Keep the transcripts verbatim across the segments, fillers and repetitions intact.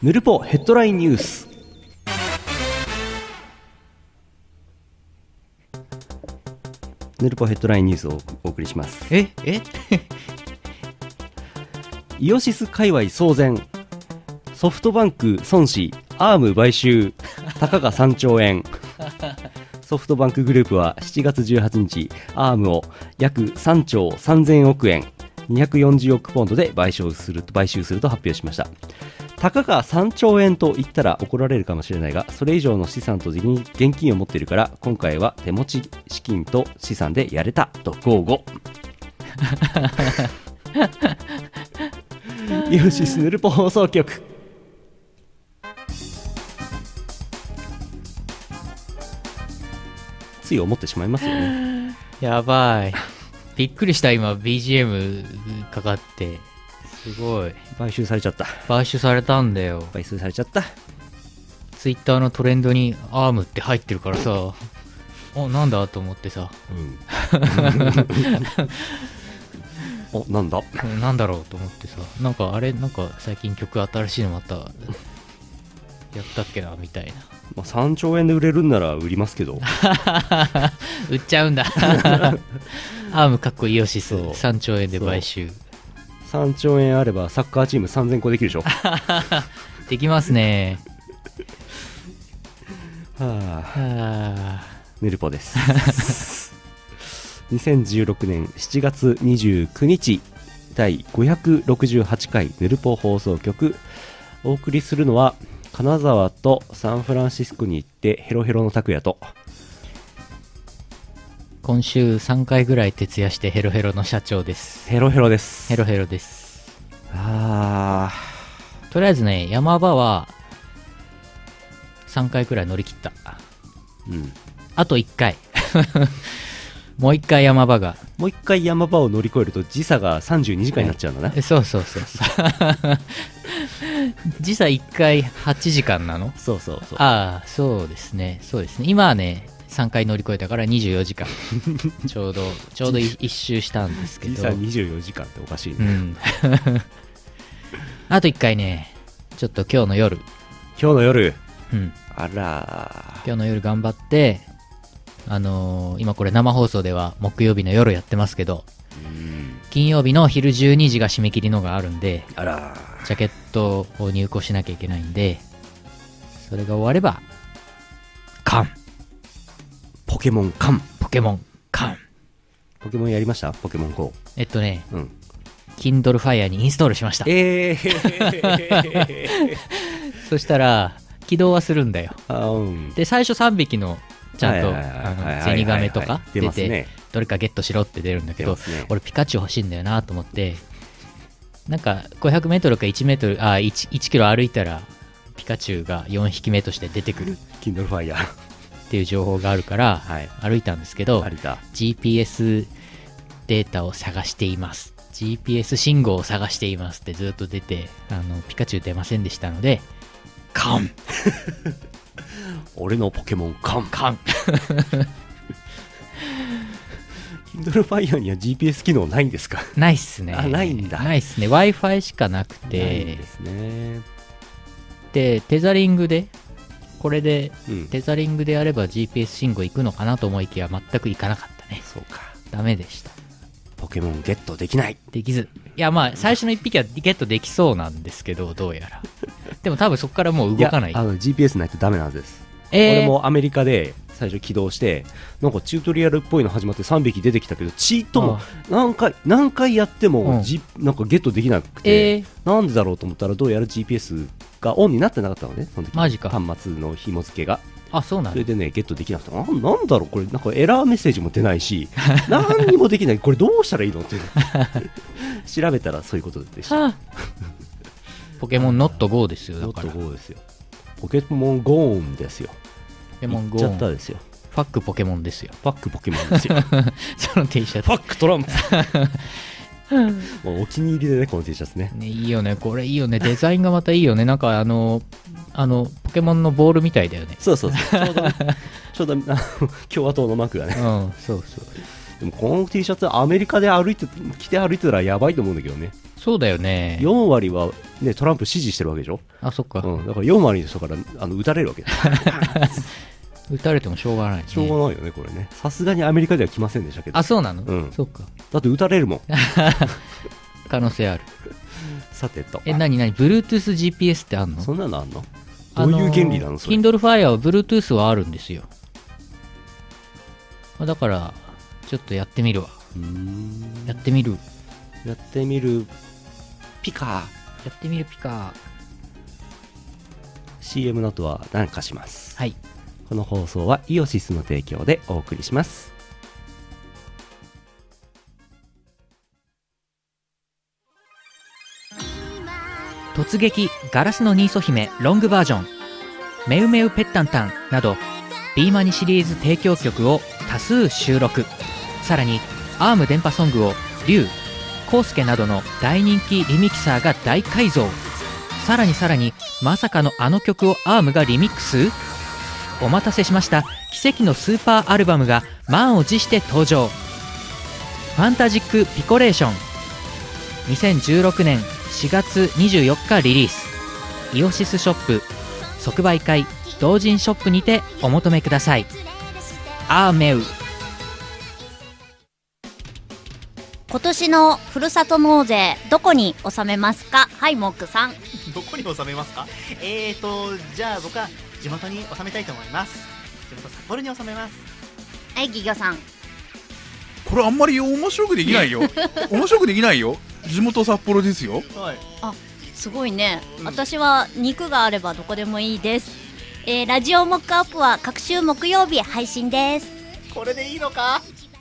ヌルポヘッドラインニュース。ヌルポヘッドラインニュースをお送りします。 ええイオシス界隈騒然、ソフトバンク孫子アーム買収、たかがさんちょうえん。ソフトバンクグループはしちがつじゅうはちにちアームを約さんちょうさんぜんおくえん、にひゃくよんじゅうおくポンドで買収すると買収すると発表しました。たかがさんちょうえんと言ったら怒られるかもしれないが、それ以上の資産と現金を持っているから、今回は手持ち資金と資産でやれたと豪語。イオシスヌルポ放送局。つい思ってしまいますよね。 やばい、びっくりした。今 ビージーエム かかってすごい買収されちゃった。 買収されたんだよ。 買収されちゃった。 ツイッターのトレンドにアームって入ってるからさ、おなんだと思ってさ、 うん、おなんだなんだろうと思ってさ、なんかあれ、なんか最近曲新しいのまたやったっけなみたいな。 まあ、さんちょうえんで売れるんなら売りますけど売っちゃうんだ。アームかっこイオシスさんちょうえんで買収。 さんちょうえんあればサッカーチームさんぜんこできるでしょ。 できますね。 はあ、 はあ、 ヌルポです。にせんじゅうろくねんしちがつにじゅうくにちだいごひゃくろくじゅうはちかいヌルポ放送局。お送りするのは金沢とサンフランシスコに行ってヘロヘロの拓也と、 今週さんかいぐらい徹夜してヘロヘロの社長です。 ヘロヘロです。 ヘロヘロです。 あー、とりあえずね、山場はさんかいくらい乗り切った。 うん、あといっかい。もういっかい山場が、 もういっかい山場を乗り越えると時差がさんじゅうにじかんになっちゃうんだね。 そうそうそうそう。時差いっかいはちじかんなの？ そうそうそう。 ああ、そうですね、そうですね。今はねさんかい乗り越えたからにじゅうよじかん。ちょうどちょうど一周したんですけど。 時差にじゅうよじかんっておかしいね。 うん。あといっかいね、ちょっと今日の夜。 今日の夜。 うん。 あら。 今日の夜頑張って。あのー、今これ生放送では木曜日の夜やってますけど、うん、金曜日の昼じゅうにじが締め切りのがあるんで、 あら、 ジャケットを入稿しなきゃいけないんで、それが終わればカンポケモンカンポケモンカンポケモンやりました？ポケモン ゴー。 えっとね、 うん、 Kindle Fire にインストールしました。 えー、 そしたら起動はするんだよ。 あ、うん、 で最初さんびきのちゃんとゼニガメとか出て、 ね、 どれかゲットしろって出るんだけど、ね、俺ピカチュウ欲しいんだよなと思って、なんかごひゃくメートルかいちメートル、あ 1, いちキロ歩いたらピカチュウがよんひきめとして出てくる Kindle Fire っていう情報があるから、はい、歩いたんですけど、 ジーピーエス データを探しています、 ジーピーエス 信号を探していますってずっと出て、あのピカチュウ出ませんでしたのでカン俺のポケモンカンカン。 Kindle Fire には ジーピーエス 機能ないんですか？ ないっすね。 あ、ないんだ。 ないっすね。Wi-Fi しかなくて。 ないんですね。 で、テザリングで、これで、 うん、 テザリングでやれば ジーピーエス 信号行くのかなと思いきや全く行かなかったね。 そうか。 ダメでした。 ポケモンゲットできない。 できず。いや、まあ、最初のいっぴきはゲットできそうなんですけど、どうやら。でも多分そこからもう動かない。いや、あの ジーピーエス ないとダメなんです。 えー、 俺もアメリカで最初起動してなんかチュートリアルっぽいの始まってさんびき出てきたけど、チートも何回何回やっても、G うん、なんかゲットできなくて、えー、なんでだろうと思ったらどうやら ジーピーエス がオンになってなかったのね、その時。 マジか。 端末の紐付けが。 あ、そうなんだ。 それでねゲットできなくて、な、なんだろうこれ、なんかエラーメッセージも出ないし何にもできない、これどうしたらいいのって調べたらそういうことでした。 ポケモン Not Go ですよ。だから Not Go ですよ。ポケモン ゴーンですよ。 ポケモン ゴーン。言っちゃったですよ。 ファックポケモンですよ。 ファックポケモンですよ。 その T シャツ。 ファックトランプ。もうお気に入りでね、この T シャツね。 ね、いいよね、これいいよね、デザインがまたいいよね。なんかあの、あの、ポケモンのボールみたいだよね。 そうそうそう。ちょうど、ちょうど共和党のマークがね。 うん、そうそう。 でもこの T シャツ、アメリカで歩いて、着て歩いてたらやばいと思うんだけどね。 そうだよね。 よん割は、ね、トランプ支持してるわけでしょ。 あ、そっか、 うん、だからよん割の人からあの撃たれるわけだ撃たれてもしょうがない、ね、 しょうがないよねこれね。さすがにアメリカでは来ませんでしたけど。 あ、そうなの、 うん、 そっか。 だって撃たれるもん可能性ある。 さてと、 え、なになに Bluetooth ジーピーエス ってあんの？ そんなのあんの？どういう原理なのそれ？ Kindle Fire は Bluetooth はあるんですよ。だからちょっとやってみるわ。 うーん、 やってみるやってみるピカー。 やってみるピカシーエム の後は何かします。 はい。 この放送はイオシスの提供でお送りします。 突撃ガラスのニーソ姫ロングバージョン、メウメウペッタンタンなどビーマニシリーズ提供曲を多数収録。さらにアーム電波ソングをリュウ、コウスケなどの大人気リミキサーが大改造。さらにさらにまさかのあの曲をアームがリミックス。お待たせしました。奇跡のスーパーアルバムが満を持して登場。ファンタジックピコレーション、にせんじゅうろくねんしがつにじゅうよっかリリース。イオシスショップ即売会同人ショップにてお求めください。アーメウ。 今年のふるさと納税どこに納めますか？はい、モックさん。 どこに納めますか？えーとじゃあ僕は地元に納めたいと思います。地元札幌に納めます。 はい、ギギョさん。 これあんまり面白くできないよ面白くできないよ。地元札幌ですよ。 はい。 あ、すごいね、 うん、 私は肉があればどこでもいいです。えー、ラジオモックアップは各週木曜日配信です。 これでいいのか？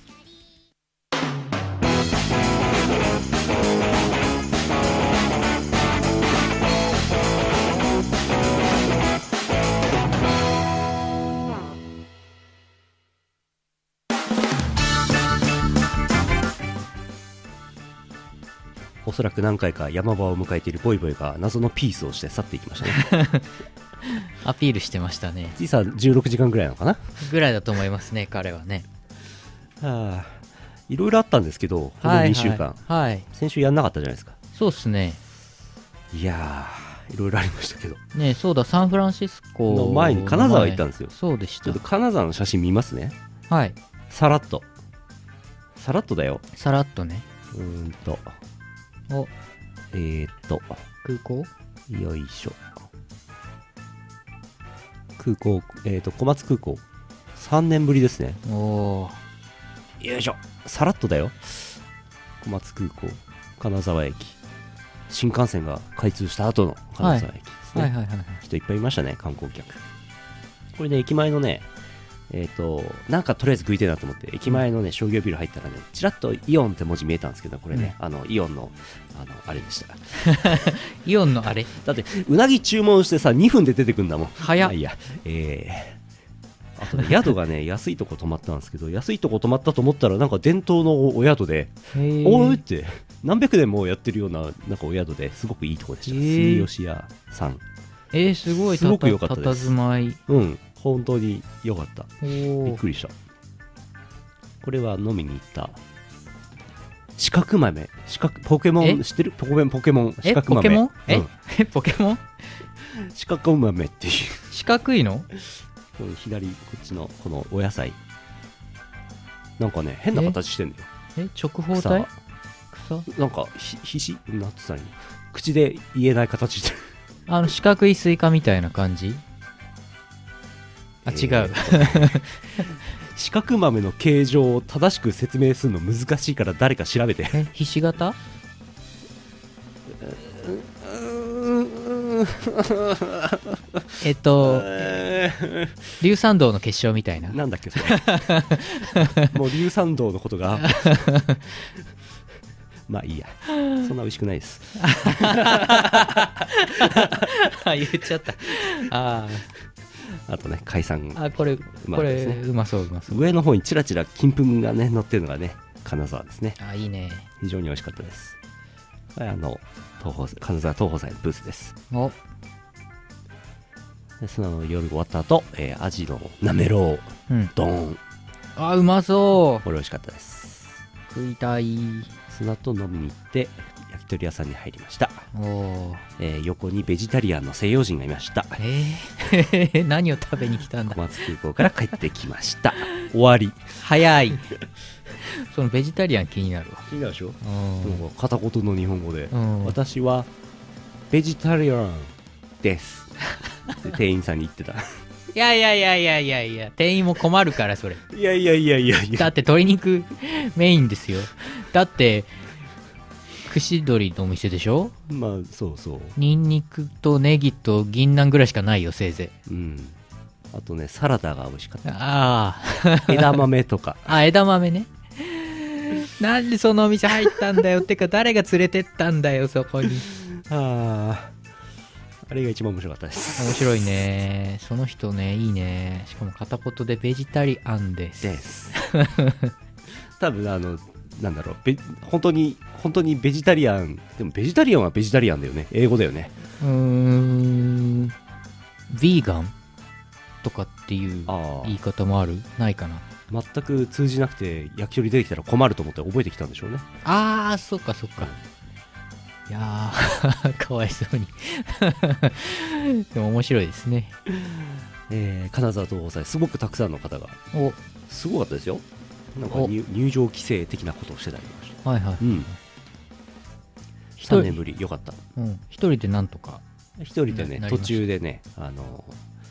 おそらく何回か山場を迎えているボイボイが謎のピースをして去っていきましたねアピールしてましたね。 実はじゅうろくじかんぐらいなのかなぐらいだと思いますね、彼はね。 はあ、いろいろあったんですけどこのにしゅうかん、 はいはいはい、 先週やんなかったじゃないですか。 そうっすね。 いやー、いろいろありましたけどね。そうだ、サンフランシスコの前に金沢行ったんですよ。 そうでした。 ちょっと金沢の写真見ますね。 はい。 さらっとさらっとだよ。 さらっとね。 うーんとおえーっと空港よいしょ。空港、えーっと小松空港さんねんぶりですね。 おーよいしょ。さらっとだよ。小松空港金沢駅、新幹線が開通した後の金沢駅ですね。 はいはいはいはい、 人いっぱいいましたね、観光客。これね、駅前のね、えっと、なんかとりあえず食いてえなと思って、駅前のね、商業ビル入ったらね、ちらっとイオンって文字見えたんですけど、これね、うん、あの、イオンの、あの、あれでした。 イオンのあれだって、うなぎ注文してさ、にふんで出てくんだもん。 早っ。 あ、いや、えー、あとね、宿がね、安いとこ泊まったんですけど、安いとこ泊まったと思ったら、なんか伝統のお宿で、おーって、何百年もやってるような、なんかお宿ですごくいいとこでした。住吉屋さん。 えー、すごい、 すごく良かったです。 たたずまい。 うん。本当に良かった。びっくりした。これは飲みに行った四角豆、四角ポケモン知ってる？ポケモンポケモン四角豆。 ポケモン？え、 うん、 えポケモン？ 四角豆っていう。 四角いの？ この左こっちのこのお野菜。なんかね変な形してんだよ。 え、直方体？ 草？なんかひひしなんつったらいいの？口で言えない形してる。 あの四角いスイカみたいな感じ？あ、違う、えー、四角豆の形状を正しく説明するの難しいから誰か調べて。 え、ひし形？えっと龍山道の結晶みたいな。 なんだっけそれもう龍山道のことがまあいいや、そんな美味しくないです言っちゃった。ああとね、海産、 あ、これ、まあですね、これうまそううまそう。 上の方にチラチラ金粉がね乗ってるのがね金沢ですね。 あ、いいね。 非常に美味しかったです。はい、あの東宝金沢東宝祭のブースです。 おでその夜終わった後、えー、アジのなめろう、うん、ドーン。 あ、うまそう。 これ美味しかったです。 食いたい。 その後飲みに行って焼き鳥屋さんに入りました。 お、 えー、横にベジタリアンの西洋人がいました。 えー、何を食べに来たんだ。 小松空港から帰ってきました。終わり。 早い。そのベジタリアン気になるわ。 気になるでしょ。 うん、 片言の日本語で、 うん、 私はベジタリアンですで店員さんに言ってた。 いやいやいやいやいやいや、店員も困るからそれ。 いやいやいやいやいや、 だって鶏肉メインですよ。だって串鶏のお店でしょ。 まあそうそう、 ニンニクとネギと銀杏ぐらいしかないよせいぜい。うん、あとねサラダが美味しかった。 ああ枝豆とか。 あ、枝豆ね。なんでそのお店入ったんだよ。ってか誰が連れてったんだよそこに。 ああ、あれが一番面白かったです。 面白いね。その人ね、いいね。しかも片言でベジタリアンです。 です多分あのなんだろう、べ本当に本当にベジタリアン、でもベジタリアンはベジタリアンだよね、英語だよね。 うーん、ヴィーガンとかっていう言い方もある？ないかな。 全く通じなくて焼き鳥出てきたら困ると思って覚えてきたんでしょうね。 ああ、そっかそっか。いやーかわいそうにでも面白いですね。 えー、金沢東宝祭すごくたくさんの方が、 お、 すごかったですよ。なんか 入, 入場規制的なことをしてたりました。 はいはい、うん、 さんねんぶりよかった。 うん、一人でなんとか一人でね、途中でね、あの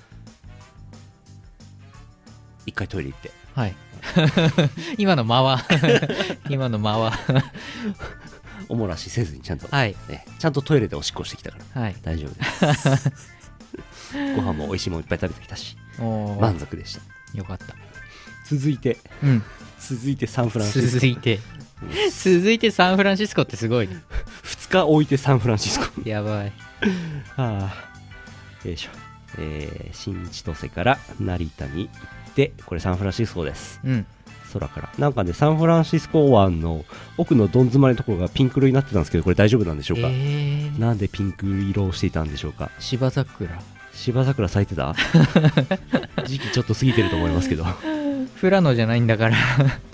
一回トイレ行って、 はい、今の間は今の間はおもらしせずにちゃんと、 はいね、ちゃんとトイレでおしっこしてきたから、はい、大丈夫ですご飯も美味しいものいっぱい食べてきたし満足でした。 よかった。 続いて、うん、続いてサンフランシスコ。 続いて続いてサンフランシスコってすごいね。 ふつか置いてサンフランシスコやばい。 ああ、よいしょ。えー、新千歳から成田に行って、これサンフランシスコです、うん、空からなんかね、サンフランシスコ湾の奥のどん詰まりのところがピンク色になってたんですけど、これ大丈夫なんでしょうか。 えー、 なんでピンク色をしていたんでしょうか。 芝桜芝桜咲いてた時期ちょっと過ぎてると思いますけど富良野じゃないんだから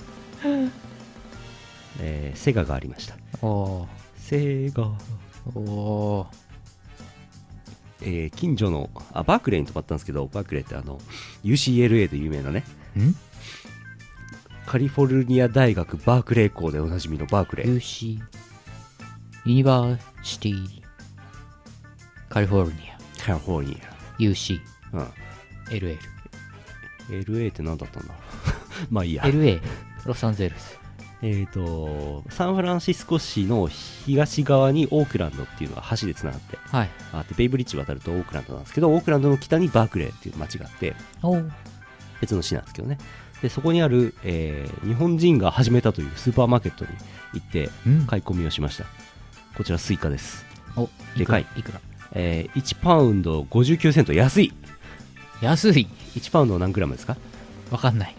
えー、セガがありました。 おー、 セガ、 おー、 えー、近所のあバークレーに泊まったんですけど、バークレーってあの ユーシーエルエー で有名なね、 んカリフォルニア大学バークレー校でおなじみのバークレーユーシー ユニバーシティカリフォルニアカリフォルニアユーシー、 うん、 エルエルエルエー って何だったんだまあいいや。 エルエー ロサンゼルス。 えーとサンフランシスコ市の東側にオークランドっていうのが橋でつながって、 はい、 あってベイブリッジ渡るとオークランドなんですけど、オークランドの北にバークレーっていう街があって、別の市なんですけどね。でそこにある、えー、日本人が始めたというスーパーマーケットに行って買い込みをしました、うん、こちらスイカです。 お、 でかい。 いくら、 えー、いちパウンドごじゅうきゅうセント。安い。 安い。 いちパウンド何グラムですか。 わかんない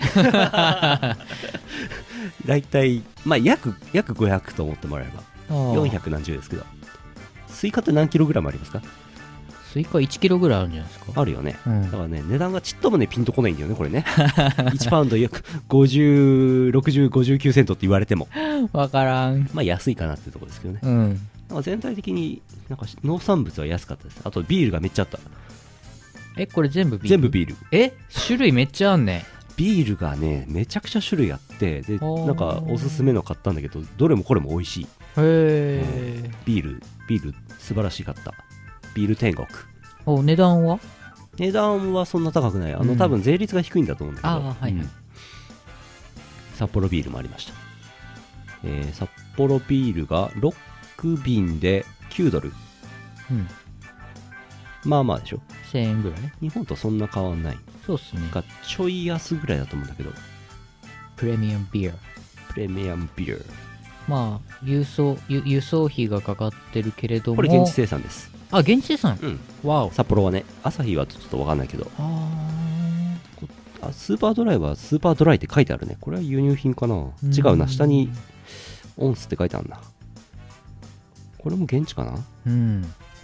だいたい、まあ、約, 約ごひゃくと思ってもらえばよんひゃく何十ですけど、スイカって何キログラムありますか。 スイカいちキロぐらいあるんじゃないですか。 あるよね、 うん、 だからね、値段がちっともねピンとこないんだよねこれねいちパウンド約ごじゅう、ろくじゅう、ごじゅうきゅうセントって言われてもわからん。 まあ安いかなってところですけどね、 うん、 なんか全体的になんか農産物は安かったです。あとビールがめっちゃあった。 え、これ全部ビール。 全部ビール。 え、種類めっちゃあんね。 ビールがねめちゃくちゃ種類あって、でなんかおすすめの買ったんだけど、どれもこれも美味しい。 へえ、 うん、ビールビール素晴らしかった。ビール天国。 お、値段は値段はそんな高くない。あの、うん、多分税率が低いんだと思うんだけど、 あ、はいはい、うん、 札幌ビールもありました。えー、札幌ビールがろくびんできゅうドル、うん、まあまあでしょ。 せんえんぐらい。 日本とそんな変わんない。 そうっすね。 かちょい安ぐらいだと思うんだけど。 プレミアムビア。 プレミアムビア。 まあ輸送輸、輸送費がかかってるけれども。 これ現地生産です。 あ、現地生産。 うん。 わお。 札幌はね、アサヒはちょっと分かんないけど。 ああ、スーパードライはスーパードライって書いてあるね。これは輸入品かな。違うな。下にオンスって書いてあるな。これも現地かな。 うん。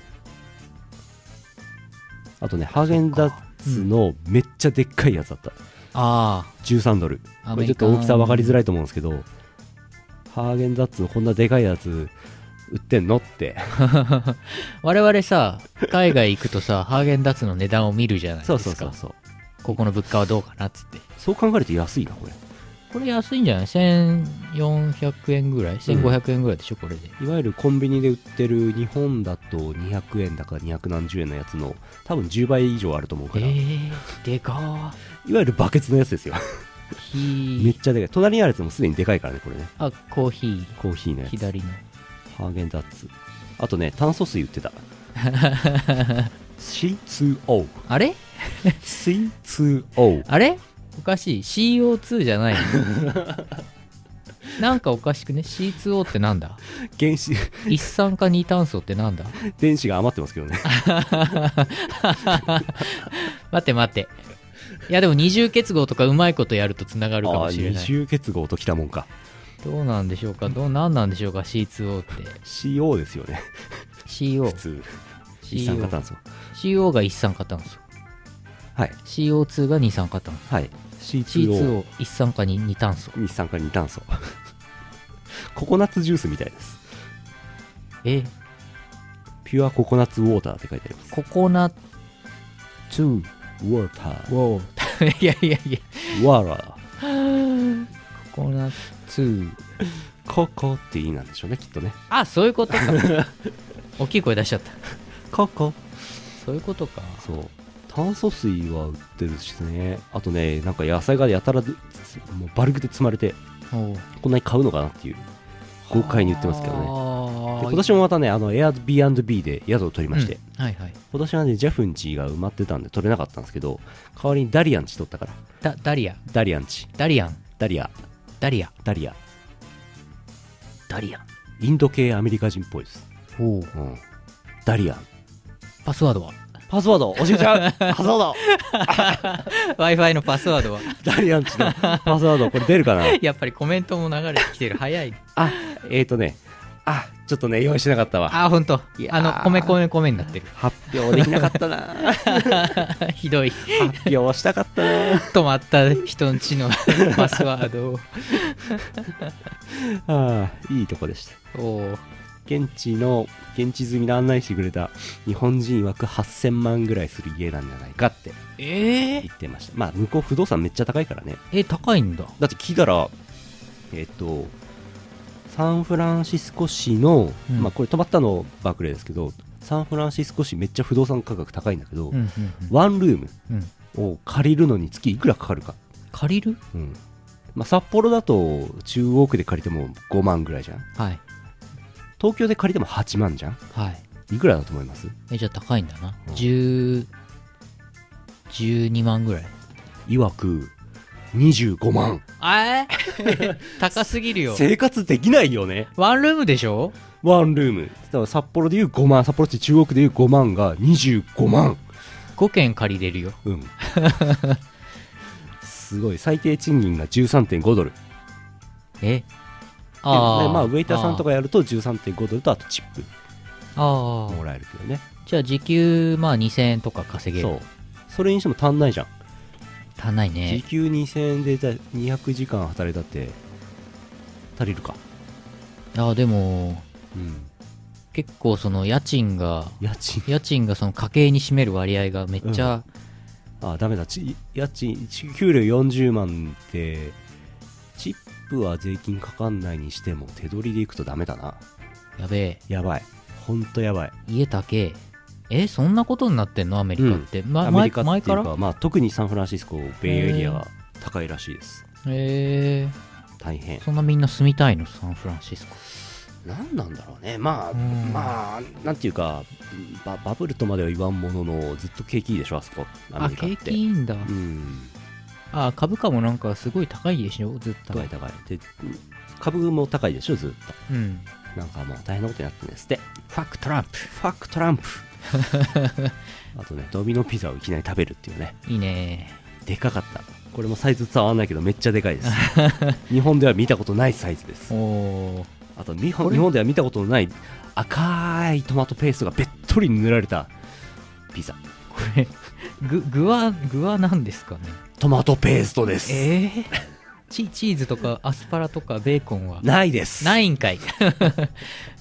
あとね、ハーゲンダッツのめっちゃでっかいやつだった。 ああ。 じゅうさんドル。これちょっと大きさ分かりづらいと思うんですけど、ハーゲンダッツのこんなでかいやつ、 売ってんのって我々さ海外行くとさハーゲンダッツの値段を見るじゃないですか。 そうそうそうそう。 ここの物価はどうかなっつって。 そう考えると安いなこれ。 これ安いんじゃない？せんよんひゃくえんぐらい、せんごひゃくえんぐらいでしょ、これで。 いわゆるコンビニで売ってる日本だとにひゃくえんだかにひゃくなんじゅうえんのやつの多分じゅうばい以上あると思うから。 えー、でかー。いわゆるバケツのやつですよ。めっちゃでかい。隣にあるやつもすでにでかいからねこれね。 あ、コーヒー。 コーヒーのやつ。 左の。 ハーゲンダッツ。あとね、炭素水売ってた。シーツーオー。 あれシーツーオー。 あれおかしい。シーオーツー じゃないのなんかおかしくね。 シーツーオー ってなんだ？ 原子一酸化二炭素ってなんだ？ 電子が余ってますけどね待って待って。いやでも二重結合とかうまいことやるとつながるかもしれない。 二重結合ときたもんか。 どうなんでしょうか。どうなんなんでしょうか シーツーオー って。 シーオー ですよね。 シーオー普通一酸化炭素。 シーオー が一酸化炭素。 はい。 シーオーツー が二酸化炭素。 はい。シーツシーツーーオー。 オー 一酸化に二炭素。 二酸化二炭素ココナッツジュースみたいです。 えピュアココナッツウォーターって書いてあります。 ココナッツウォーター。 ォーいやいやいやワーラー。 ココナッツココっていいなんでしょうねきっとね。 あ、そういうことか大きい声出しちゃった。 ココ。 そういうことか。 そう。炭素水は売ってるしね。あとね、なんか野菜がやたらもうバルクで積まれてこんなに買うのかなっていう豪快に言ってますけどね。で今年もまたね、あの Airbnb で宿を取りまして、 うん、はいはい、 今年はねジャフンチが埋まってたんで取れなかったんですけど、代わりにダリアンチ取ったから。 ダダリアダリアンチダリアンダリアダリアダリアダリアンインド系アメリカ人っぽいです。 おう、 うん、ダリアン。 パスワードはパスワード教えちゃうパスワード Wi-Fi のパスワードはダリアンチのパスワードこれ出るかなやっぱりコメントも流れてきてる。早い。 あ、えーとねあ、ちょっとね用意しなかったわ。 あ、ほんとあの米米米になってる。 発表できなかったなひどい。 発表したかったな止まった人んちのパスワードをああ、いいとこでした。おお。現地の現地済みで案内してくれた日本人曰くはっせんまんぐらいする家なんじゃないかって言ってました。えー、まあ向こう不動産めっちゃ高いからね。 えー、高いんだ。 だって聞いたらえっとサンフランシスコ市の、うん、まあこれ泊まったのバークレーですけど、サンフランシスコ市めっちゃ不動産価格高いんだけど、うんうんうん、ワンルームを借りるのに月いくらかかるか。 借りる？ うん。まあ札幌だと中央区で借りてもごまんぐらいじゃん。はい。東京で借りてもはちまんじゃん。はい。いくらだと思います？ え、じゃあ高いんだな。うん、じゅう、じゅうにまんぐらい。 いわくにじゅうごまん。 あー高すぎるよ。 生活できないよね。 ワンルームでしょ？ ワンルーム。だから札幌でいうごまん、札幌市中央区でいうごまんがにじゅうごまん。 ごけん借りれるよ。 うん。すごい。最低賃金が じゅうさんてんごドル。 えあまあウェイターさんとかやると じゅうさんてんごドルとあとチップあもらえるけどね。 じゃあ時給まあにせんえんとか稼げる。 そう。それにしても足んないじゃん。 足んないね。 時給にせんえんでにひゃくじかん働いたって足りるか。 ああでも、うん、結構その家賃が家賃家賃がその家計に占める割合がめっちゃ、 うん、ああダメだ。ち家賃給料よんじゅうまんってチップは税金かかんないにしても手取りでいくとダメだな。 やべえ。 やばい。ほんとやばい。 家高え。えそんなことになってんのアメリカって、うんま、 アメリカっていうか前から、 まあ、特にサンフランシスコベイエリアは高いらしいです。 へえ大変。 そんなみんな住みたいのサンフランシスコ。 なんなんだろうね。まあまあなんていうか バ, バブルとまでは言わんもののずっと景気いいでしょあそこアメリカって。 あ景気いいんだ。 うんあ株価もなんかすごい高いでしょずっと。 高い高いで株も高いでしょずっと。 うんなんかもう大変なことになってるんですって。 ファックトランプファックトランプあとねドミノピザをいきなり食べるっていうね。 いいね。 でかかった。これもサイズ伝わらないけどめっちゃでかいです日本では見たことないサイズです。おあと日本、日本では見たことのない赤いトマトペーストがべっとり塗られたピザ。 これ具, 具は具は何ですかね。 トマトペーストです。 えー、チ, チーズとかアスパラとかベーコンはないです。 ないんかい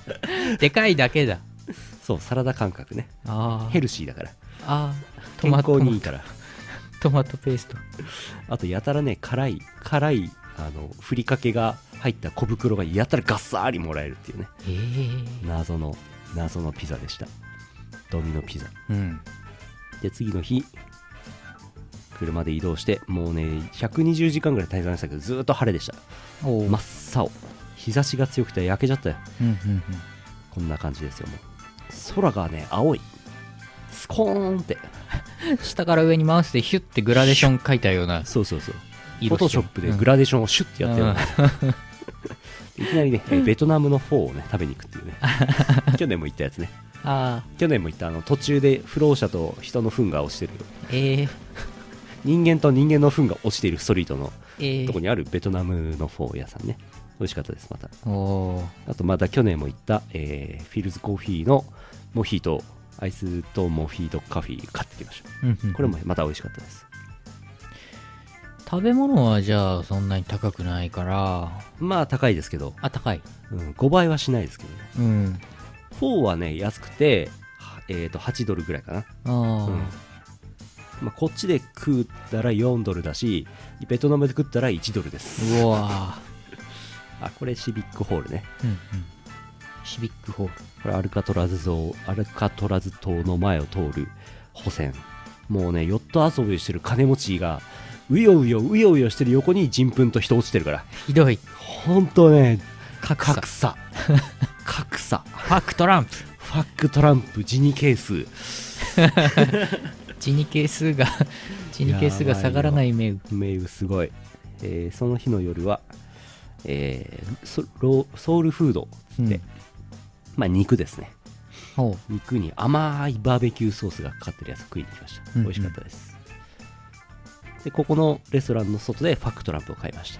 でかいだけだ。 そうサラダ感覚ね。 あヘルシーだから、 あ健康にいいから。 トマトペースト。 あとやたらね辛い辛いあのふりかけが入った小袋がやたらガッサーリもらえるっていうね、 えー、 謎の謎のピザでした。ドミノピザ。 うんで次の日車で移動して、もうねひゃくにじゅうじかんぐらい滞在したけどずーっと晴れでした。 お真っ青、日差しが強くて焼けちゃったよ。 うんうんうん、 こんな感じですよ。もう空がね青い、スコーンって下から上にマウスでヒュッてグラデーション描いたような。 そうそうそう、フ色ォトショップでグラデーションをシュッてやってる、うん、いきなりねベトナムのフォーをね食べに行くっていうね去年も行ったやつね。 あ去年も行ったあの途中で不老者と人の糞が落ちてる、 えー、 人間と人間の糞が落ちているストリートのえー、 とこにあるベトナムのフォー屋さんね。美味しかったです。またおあとまた去年も行った、えー、フィルズコーヒーのモヒートアイスとモヒートカフィー買ってきました。 うんうん、 これもまた美味しかったです。 食べ物はじゃあそんなに高くないから、 まあ高いですけど、 あ、高い、 うん、ごばいはしないですけどね。 うん、 フォーはね安くて、えー、とはちドルぐらいかな。 ああ、 うん、まあ、こっちで食ったらよんドルだし、ベトナムで食ったらいちドルです。 うわあ、これシビックホールね。 うんうん、シビックホール、 これアルカトラズ島アルカトラズ島の前を通る補線。もうねヨット遊びしてる金持ちがうようようようよしてる横に人糞と人落ちてるから、 ひどい。 ほんとね格差格差格差ファックトランプファックトランプジニ係数ジニ係数がジニ係数が下がらないメウメイウすごい、えー、その日の夜は、えー、ソ, ロソウルフードって、うん、まあ肉ですね。肉に甘いバーベキューソースがかかってるやつを食いに来ました。美味しかったです、うんうん、でここのレストランの外でファックトランプを買いました。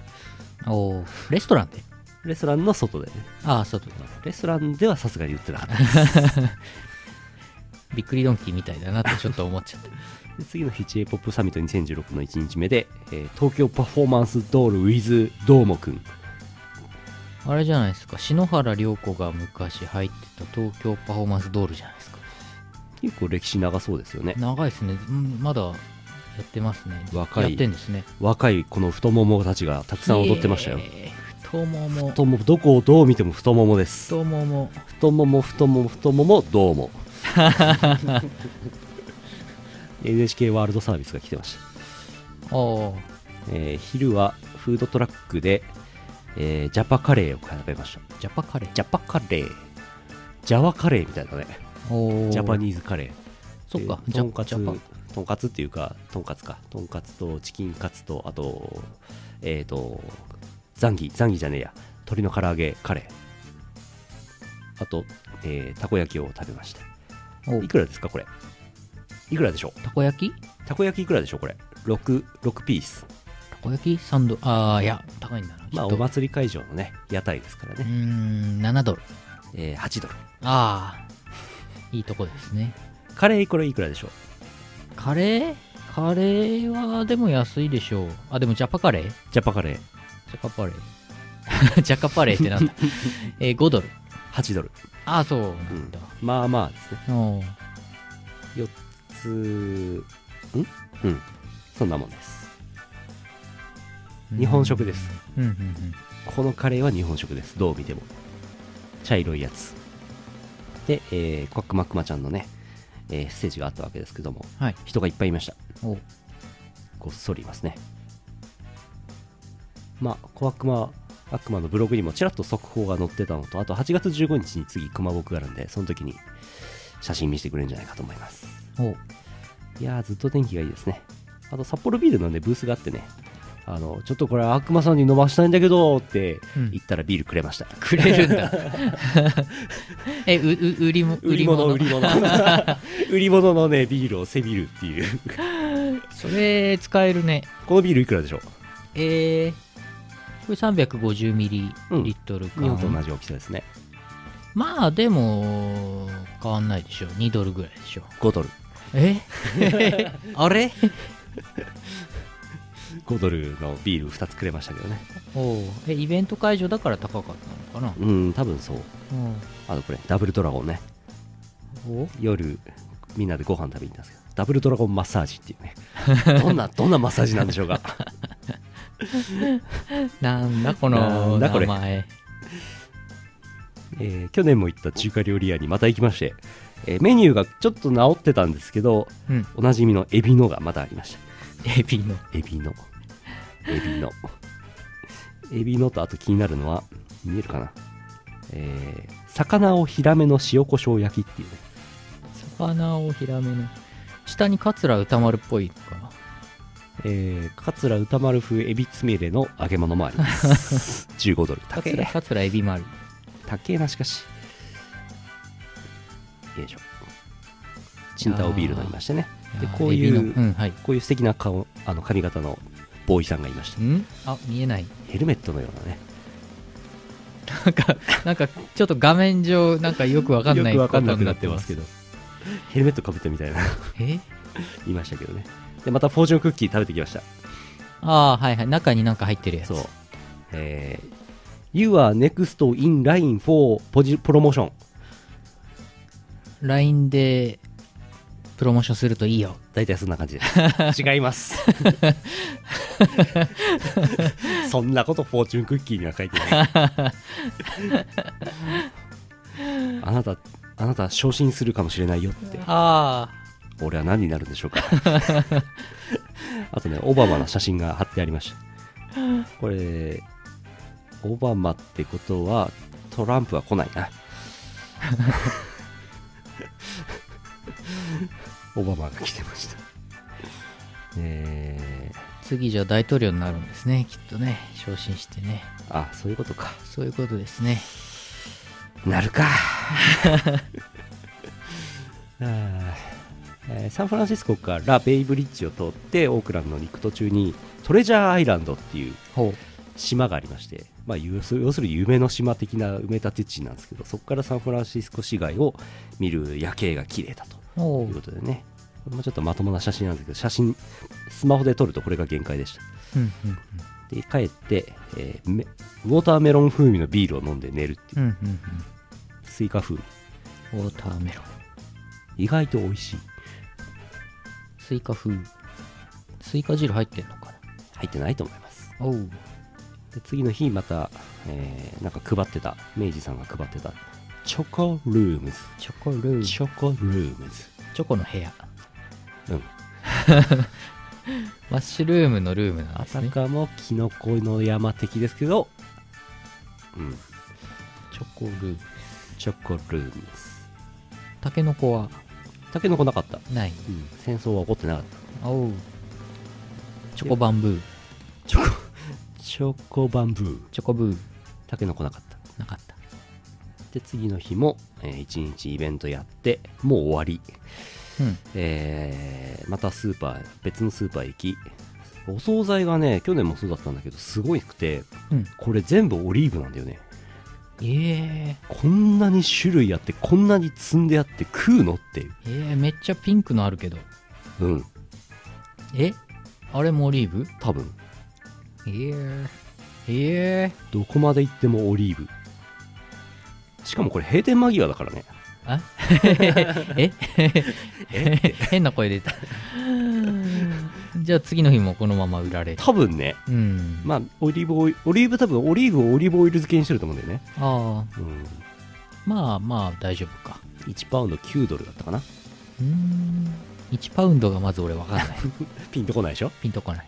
おレストランでレストランの外でね。 ああ、外で。 レストランではさすがに売ってなかったですびっくりドンキーみたいだなってちょっと思っちゃってで次の日 J-ポップ サミットにせんじゅうろくのいちにちめで、えー、東京パフォーマンスドール with どーもくん。 あれじゃないですか、篠原涼子が昔入ってた東京パフォーマンスドールじゃないですか。 結構歴史長そうですよね。 長いですね、うん、まだやってますね。 若いやってんですね。 若いこの太ももたちがたくさん踊ってましたよ。 太もも太もも、どこをどう見ても太ももです。 太もも太もも太もも太ももどうもエヌエイチケー ワールドサービスが来てました。 お、 えー、昼はフードトラックで、えー、ジャパカレーを食べました。 ジャパカレージャパカレージャワカレーみたいなね。 おジャパニーズカレー。 そっか、 とんかつとんかつっていうかとんかつかとんかつとチキンカツとあとえっ、ー、とザンギザンギじゃねえや鶏の唐揚げカレー、あと、えー、たこ焼きを食べました。いくらですかこれ。いくらでしょう。 たこ焼きたこ焼きいくらでしょうこれ。 6, 6ピース。 たこ焼きサンド、ああ、いや高いんだな。 まあお祭り会場のね屋台ですからね。 うーん、ななドル、 えー、はちドル。 ああ、いいとこですね。 カレーこれいくらでしょう。 カレーカレーはでも安いでしょう。あ、でもジャパカレージャパカレージャカパレージャカパレーってなんだえー、ごドル。 はちドル。 ああ、そうなんだ、 うん、まあまあですね。 およっつんうんそんなもんです。日本食です。 うんうんうん、 このカレーは日本食です。どう見ても茶色いやつで、えー、コックマックマちゃんのね、えー、ステージがあったわけですけども、 はい、 人がいっぱいいました。 おごっそりいますね。まあコアクマ悪魔のブログにもちらっと速報が載ってたのと、あとはちがつじゅうごにちに次熊僕があるんで、その時に写真見せてくれるんじゃないかと思います。 おいやーずっと天気がいいですね。あと札幌ビールのねブースがあってね、あのちょっとこれ悪魔さんに飲ましたいんだけどって言ったらビールくれました、うん、 くれるんだえ、う、う、売りも売り物売り物売り物のねビールを背びるっていうそれ使えるね。 このビールいくらでしょう。 えー、これ さんびゃくごじゅうミリリットルか、 うん、日本と同じ大きさですね。 まあでも変わんないでしょ。にドルぐらいでしょ。 ごドル。 えあれごドルのビールふたつくれましたけどね。 おえイベント会場だから高かったのかな。 うん多分そう。 うん、 あとこれダブルドラゴンね。 お夜みんなでご飯食べに行ったんですけど、ダブルドラゴンマッサージっていうねどんなどんなマッサージなんでしょうかなんだこなんだこれの名前。 えー去年も行った中華料理屋にまた行きまして、えーメニューがちょっと直ってたんですけど、 うん、 おなじみのエビのがまたありました。 エビのエビのエビのエビのと、あと気になるのは見えるかな、えー魚をヒラメの塩コショウ焼きっていうね。 魚をヒラメの下に桂歌丸っぽいのか。 えー、桂歌丸風エビつみれの揚げ物もありますじゅうごドル高え桂桂エビ丸。 高えな。しかしよいしょ、チンタオビール飲みましてね。でこういエビのう、 うんはい、 こういう素敵な顔、あの髪型のボーイさんがいました。 んあ見えない。 ヘルメットのようなね。 なんかなんかちょっと画面上なんかよくわかんないよくわかんなくなことにってますけど、ヘルメットかぶったみたいなえいましたけどね。でまたフォーチュンクッキー食べてきました。 ああはいはい、中になんか入ってるやつ。 そう、えー、You are next in line for ポジプロモーション。 ライン でプロモーションするといいよ。 大体そんな感じです違いますそんなことフォーチュンクッキーには書いてないあなたあなた昇進するかもしれないよって。 あ俺は何になるんでしょうかあとねオバマの写真が貼ってありました。これオバマってことはトランプは来ないなオバマが来てました。えあ次じゃあ大統領になるんですねきっとね。昇進してね。 ー、あそういうことか。 そういうことですね。 なるかあー、えーサンフランシスコからベイブリッジを通ってオークランドの行く途中にトレジャーアイランドっていうほう島がありまして、まあ、要す要するに夢の島的な埋め立て地なんですけど、そこからサンフランシスコ市街を見る夜景が綺麗だとほいうことでね。これもちょっとまともな写真なんですけど、写真スマホで撮るとこれが限界でした。 う。うんうんで帰って、えーめウォーターメロン風味のビールを飲んで寝るっていう、 うんうんうんスイカ風味うん。ウォーターメロン。 意外と美味しい。 スイカ風。スイカ汁入ってんのかな。 入ってないと思います。 おう。 で次の日また、えーなんか配ってた明治さんが配ってたチョコルームズチョコルーム。 チョコルームズチョコの部屋。 うんマッシュルームのルームなんあですね。 たかもキノコの山的ですけど、うんチョコルーム。 チョコルームズ。 タケノコはタケノコなかった、 ない。 うん、戦争は起こってなかった。 おう。チョコバンブー。 チョコチョコバンブー。 チョコブー。 タケノコなかったなかった。 で次の日も、えー、いちにちイベントやってもう終わり、 うん。 えーまたスーパー別のスーパー行き、お惣菜がね去年もそうだったんだけどすごいくて、 うん。 これ全部オリーブなんだよね。 えこんなに種類あってこんなに積んであって食うのっていう。 ー、えー、めっちゃピンクのあるけど。 うんえあれもオリーブ。 多分えー、えどこまで行ってもオリーブ。しかもこれ閉店間際だからね。 ー、あええ変な声出た。じゃあ次の日もこのまま売られる。 多分ね、 うん。 まあオリーブオイルオリーブ多分オリーブをオリーブオイル漬けにしてると思うんだよね。 ああ、 うんまあまあ大丈夫か。 いちパウンドきゅうドルだったかな。 うーん。いちパウンドがまず俺わかんない。 ピンとこないでしょ。 ピンとこない。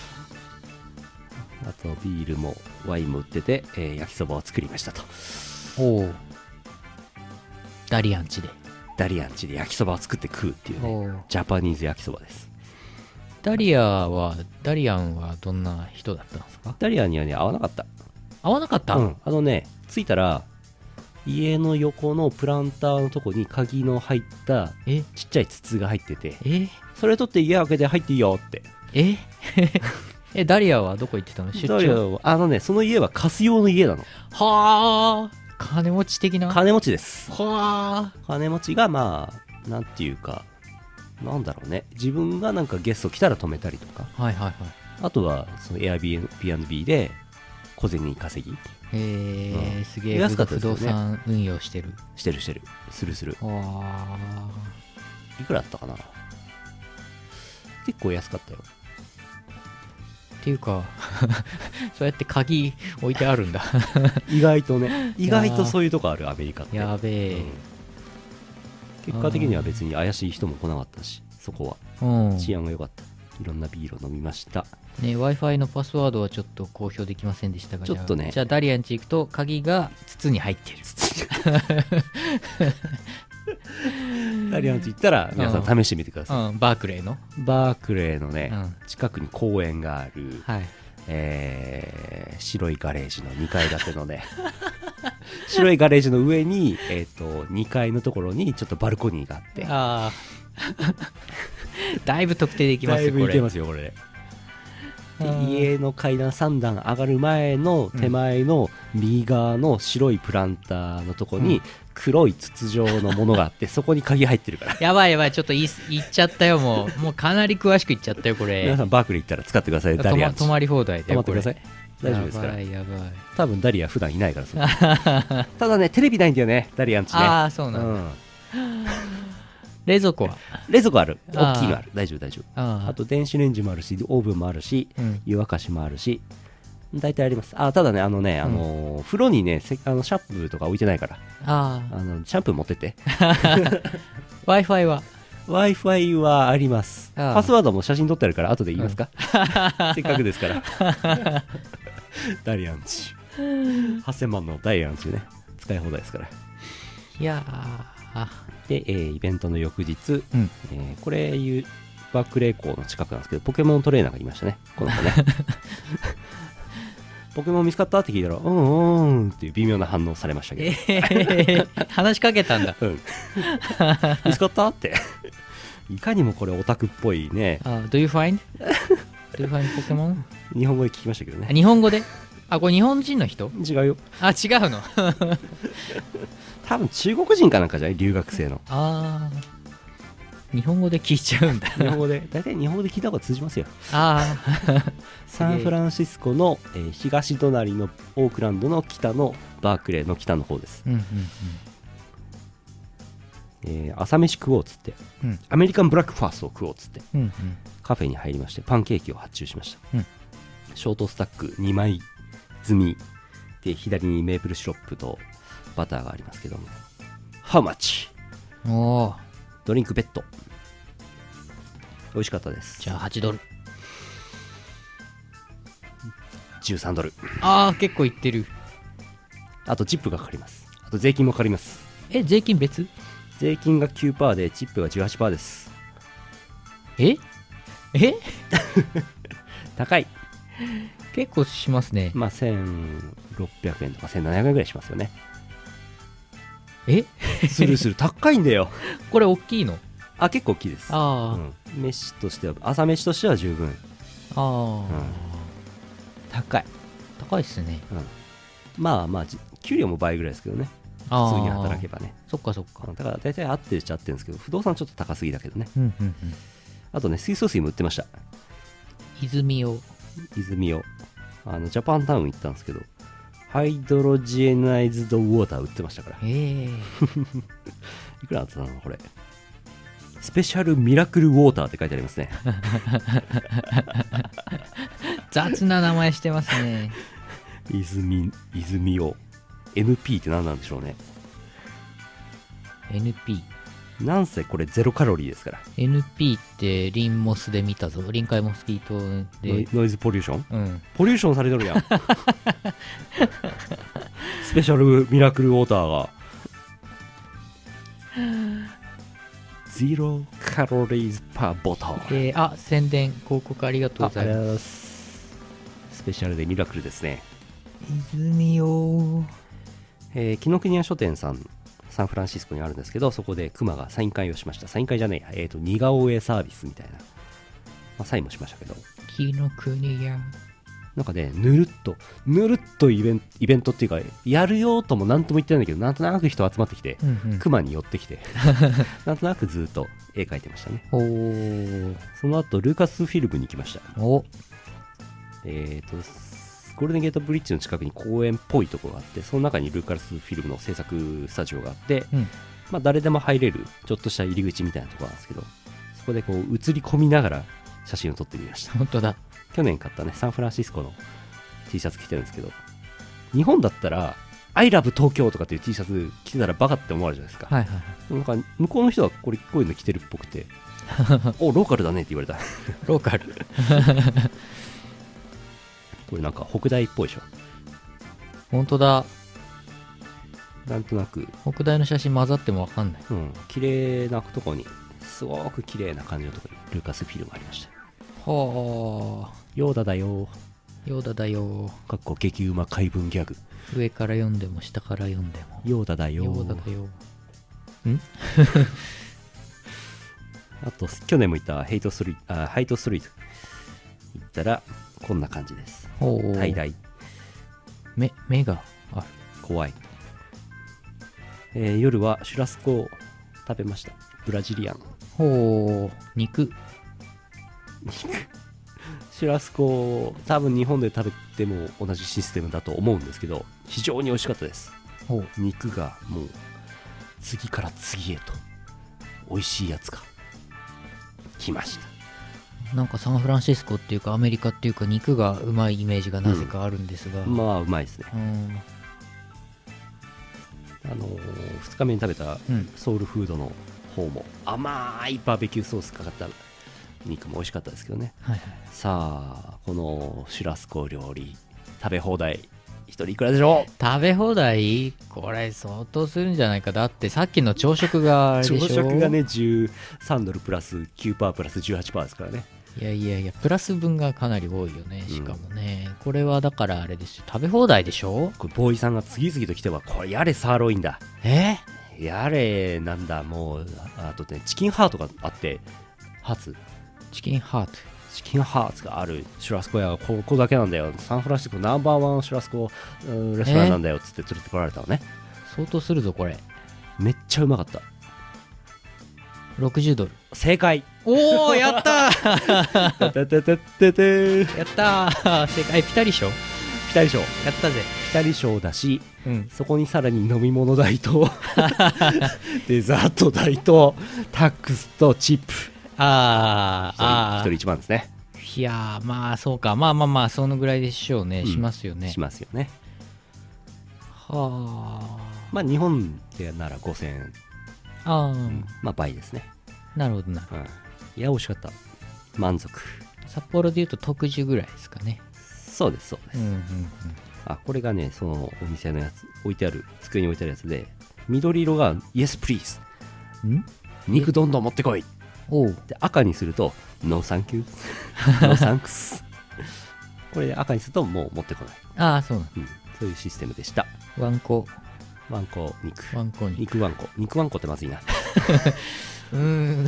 あとビールもワインも売ってて、えー焼きそばを作りましたと。 おお。ダリアンチで。 ダリアン家で焼きそばを作って食うっていうね、 おージャパニーズ焼きそばです。 ダリアは、ダリアンはどんな人だったんですか？ ダリアンにはね合わなかった。 合わなかった？ うん、あのね着いたら家の横のプランターのとこに鍵の入ったえちっちゃい筒が入ってて、 えそれ取って家開けて入っていいよって。 ええ、ダリアはどこ行ってたの？出ダリア張？ はあのねその家は貸す用の家なの。 はあ、金持ち的な。 金持ちです。 はあ、 金持ちがまあなんていうかなんだろうね、自分がなんかゲスト来たら泊めたりとか、 はいはいはい。 あとはその Airbnb で小銭稼ぎへえ、 うんすげえ。 安かったですよね不動産運用してる。 してるしてるするする。 わいくらだったかな。結構安かったよ。 ーっていうかそうやって鍵置いてあるんだ意外とね、意外とそういうとこあるアメリカって。 やべえ、 うん結果的には別に怪しい人も来なかったし、そこうんは治安が良かった。いろんなビールを飲みました。 ね、Wi-Fi のパスワードはちょっと公表できませんでしたが、 ちょっとねじゃあじゃあダリアンチ行くと鍵が筒に入ってる。 ダリアンチ行ったら皆さん試してみてください。 うん、バークレーの、 バークレーのね、 うん近くに公園がある、 はい、 えー白いガレージのにかい建てのね白いガレージの上に、えー、とにかいのところにちょっとバルコニーがあって、 ああだいぶ特定できますよ、これ。 だいぶいけますよこれで。で家の階段さんだん上がる前の手前の右側の白いプランターのとこに黒い筒状のものがあって、そこに鍵入ってるからやばいやばい、ちょっと言い言っちゃったよ、もう。もうかなり詳しく言っちゃったよ、これ。 皆さんバークレー行ったら使ってください。ダ泊リアンチま泊まり放題で。 泊まってください。大丈夫ですから。 やばいやばい。 多分ダリア普段いないからさただねテレビないんだよね、ダリアンチね。 ああ、そうなんだ。 うん冷蔵庫は冷蔵庫ある、 あー大きいのある、大丈夫大丈夫。 ああと電子レンジもあるし、オーブンもあるし、 うん湯沸かしもあるし、大体あります。あ、ただね、あのね、あのー風呂にね、せあのシャンプーとか置いてないから、 ああのシャンプー持ってって。 あ Wi-Fi は Wi-Fi はあります。 あーパスワードも写真撮ってあるから、後で言いますか、せっかくですから。ダリアンチ。はっせんまんのダリアンチね、使い放題ですから。 いやーで、えーイベントの翌日、 うんえーこれいうバックレー港の近くなんですけど、ポケモントレーナーがいましたね、この子ね。ポケモン見つかったって聞いたら、うんうんっていう微妙な反応されましたけど、 えー、話しかけたんだ。 うん、見つかったっていかにもこれオタクっぽいね、 あ Do you find? Do you find ポケモン？ 日本語で聞きましたけどね。 日本語で？あ、これ日本人の人？ 違うよ、 あ、違うの。 多分中国人かなんかじゃない、留学生の。 ああ、日本語で聞いちゃうんだ。 日本語で大体日本語で聞いた方が通じますよ。 ああ、 サンフランシスコの、えー東隣のオークランドの北のバークレーの北の方です。 うんうんえー朝飯食おうっつって、 うんアメリカンブラックファーストを食おうっつってうんうんカフェに入りまして、パンケーキを発注しました、 うんショートスタックにまい積みで、左にメープルシロップとバターがありますけども、 How much? うん。おお、 ドリンクベッド、美味しかったです。 じゃあはちドル。 じゅうさんドル。 ああ、結構いってる。 あとチップがかかります。あと税金もかかります。 え、税金別？ 税金が きゅうパーセント でチップが じゅうはちパーセント です。 ええ高い。 結構しますね。 まあせんろっぴゃくえんとかせんななひゃくえんぐらいしますよね。 えするする、高いんだよ。 これ大きいの？ あ、結構大きいです。 あうん、飯としては、朝飯としては十分。 あ、ああ、 うん高い。 高いっすね。 まあまあ、じ給料も倍ぐらいですけどね。 ああ、 普通に働けばね。 そっかそっか。 うんだから大体合ってるっちゃ合ってるんですけど、不動産ちょっと高すぎだけどね。 うんうんうん。 あとね、水素水も売ってました。 泉を。 泉を。あの、ジャパンタウン行ったんですけど、ハイドロジエナイズドウォーター売ってましたから。 ええいくらだったのこれ。スペシャルミラクルウォーターって書いてありますね。 雑な名前してますね。 泉、泉を。エヌピー って何なんでしょうね。 エヌピー。 なんせこれゼロカロリーですから。 エヌピー ってリンモスで見たぞ。臨海モスキートノでイ。ノイズポリューションうん。 ポリューションされてるやん。スペシャルミラクルウォーターがゼロカロリーズパーボトル。 えー、あ、宣伝、広告ありがとうあございます。 ありがとうございますスペシャルでミラクルですね。 泉を。 えー、紀ノ国屋書店さん、サンフランシスコにあるんですけど、そこでクマがサイン会をしました。サイン会じゃねえや、えーと似顔絵サービスみたいな、まあ、サインもしましたけど、 紀ノ国屋。 なんかね、ぬるっとぬるっとイベントイベントっていうか、やるよともなんとも言ってないんだけど、なんとなく人集まってきて、 うんうん。 クマに寄ってきてなんとなくずっと絵描いてましたね。 おー。 その後ルーカスフィルムに行きました。 お。 えーとゴールデンゲートブリッジの近くに公園っぽいところがあって、その中にルーカスフィルムの制作スタジオがあって、 うん、 まあ、誰でも入れるちょっとした入り口みたいなところなんですけど、そこでこう映り込みながら写真を撮ってみました。 本当だ。 去年買ったねサンフランシスコの T シャツ着てるんですけど、日本だったら I love 東京とかっていう T シャツ着てたらバカって思われるじゃないですか、 はいはいはい、 なんか向こうの人はこれこういうの着てるっぽくておローカルだねって言われたローカルこれなんか北大っぽいでしょ。 本当だ。 なんとなく北大の写真混ざっても分かんない。 うん、綺麗なとこにすごく綺麗な感じのところにルーカスフィルムありました。 はあ。 ヨーダだよ。 ヨーダだよ。 かっこ激うま怪文ギャグ。 上から読んでも下から読んでもヨーダだよ。 ヨーダだよ。んあと去年も言ったヘイトストリート、あハイトストリート行ったらこんな感じです。大々 目目がある。 怖い。えー、夜はシュラスコを食べました。ブラジリアン。 ほう。肉肉シュラスコ多分日本で食べても同じシステムだと思うんですけど、非常に美味しかったです。 ほう。 肉がもう次から次へと美味しいやつが来ました。 なんかサンフランシスコっていうかアメリカっていうか肉がうまいイメージがなぜかあるんですが、 うん、まあうまいですね。 うんあのー、ふつかめに食べたソウルフードの方も甘いバーベキューソースかかった肉も美味しかったですけどね、 はいはい、 さあこのシュラスコ料理食べ放題一人いくらでしょう。 食べ放題これ相当するんじゃないか。だってさっきの朝食があれでしょ。 朝食がねじゅうさんドルプラス きゅうパーセント プラス じゅうはちパーセント ですからね。 いやいやいやプラス分がかなり多いよね。しかもね、うん、これはだからあれですよ、食べ放題でしょ。 これボーイさんが次々と来てはこれやれサーロインだ、 えやれなんだもうあとねチキンハートがあって、ハーツチキンハートチキンハーツがあるシュラスコ屋がここだけなんだよ、サンフランシスコナンバーワンシュラスコレストランなんだよっつって連れてこられたのね。 相当するぞこれ。めっちゃうまかった。 ろくじゅうドル。 正解。 おおやったーてててててやったー正解。ピタリ賞ピタリ賞やったぜ。 ピタリ賞だし、うん、そこにさらに飲み物代とデザート代とタックスとチップ、 あーあーひとりいちまんですね。 いやーまあそうか、まあまあまあそのぐらいでしょうね、うん、しますよねしますよね。 はあ、 まあ日本でならごせんえん、 ああ、うん、 まあ倍ですね。 なるほどなるほど、 うん、いや美味しかった、満足。 札幌でいうと特需ぐらいですかね。 そうですそうです、うんうんうん、あこれがねそのお店のやつ置いてある机に置いてあるやつで、緑色が Yes please ん肉どんどん持ってこい。おうで赤にすると No thank you No thanks これ赤にするともう持ってこない。 ああそうなん、 うん、そういうシステムでした。 ワンコワンコ肉ワンコ肉肉ワンコ肉ワンコってまずいなうーん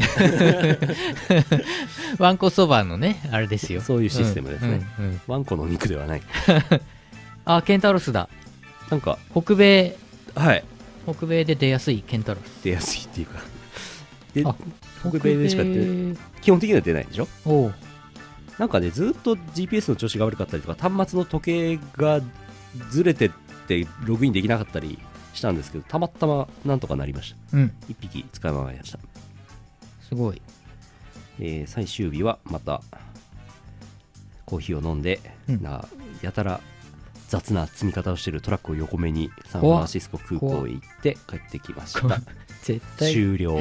ワンコそばのねあれですよ、 そういうシステムですね、 うんうんうん、 ワンコの肉ではないあケンタロスだ。 なんか北米、 はい北米で出やすいケンタロス。 出やすいっていうかで北米でしかって基本的には出ないでしょ。 おうなんかねずっと ジーピーエス の調子が悪かったりとか端末の時計がずれてってログインできなかったりしたんですけど、たまたまなんとかなりました。うん、いっぴき使い回りました。 すごい、 えー、最終日はまたコーヒーを飲んで、うん、なやたら雑な積み方をしているトラックを横目にサンフランシスコ空港へ行って帰ってきました。 絶対終了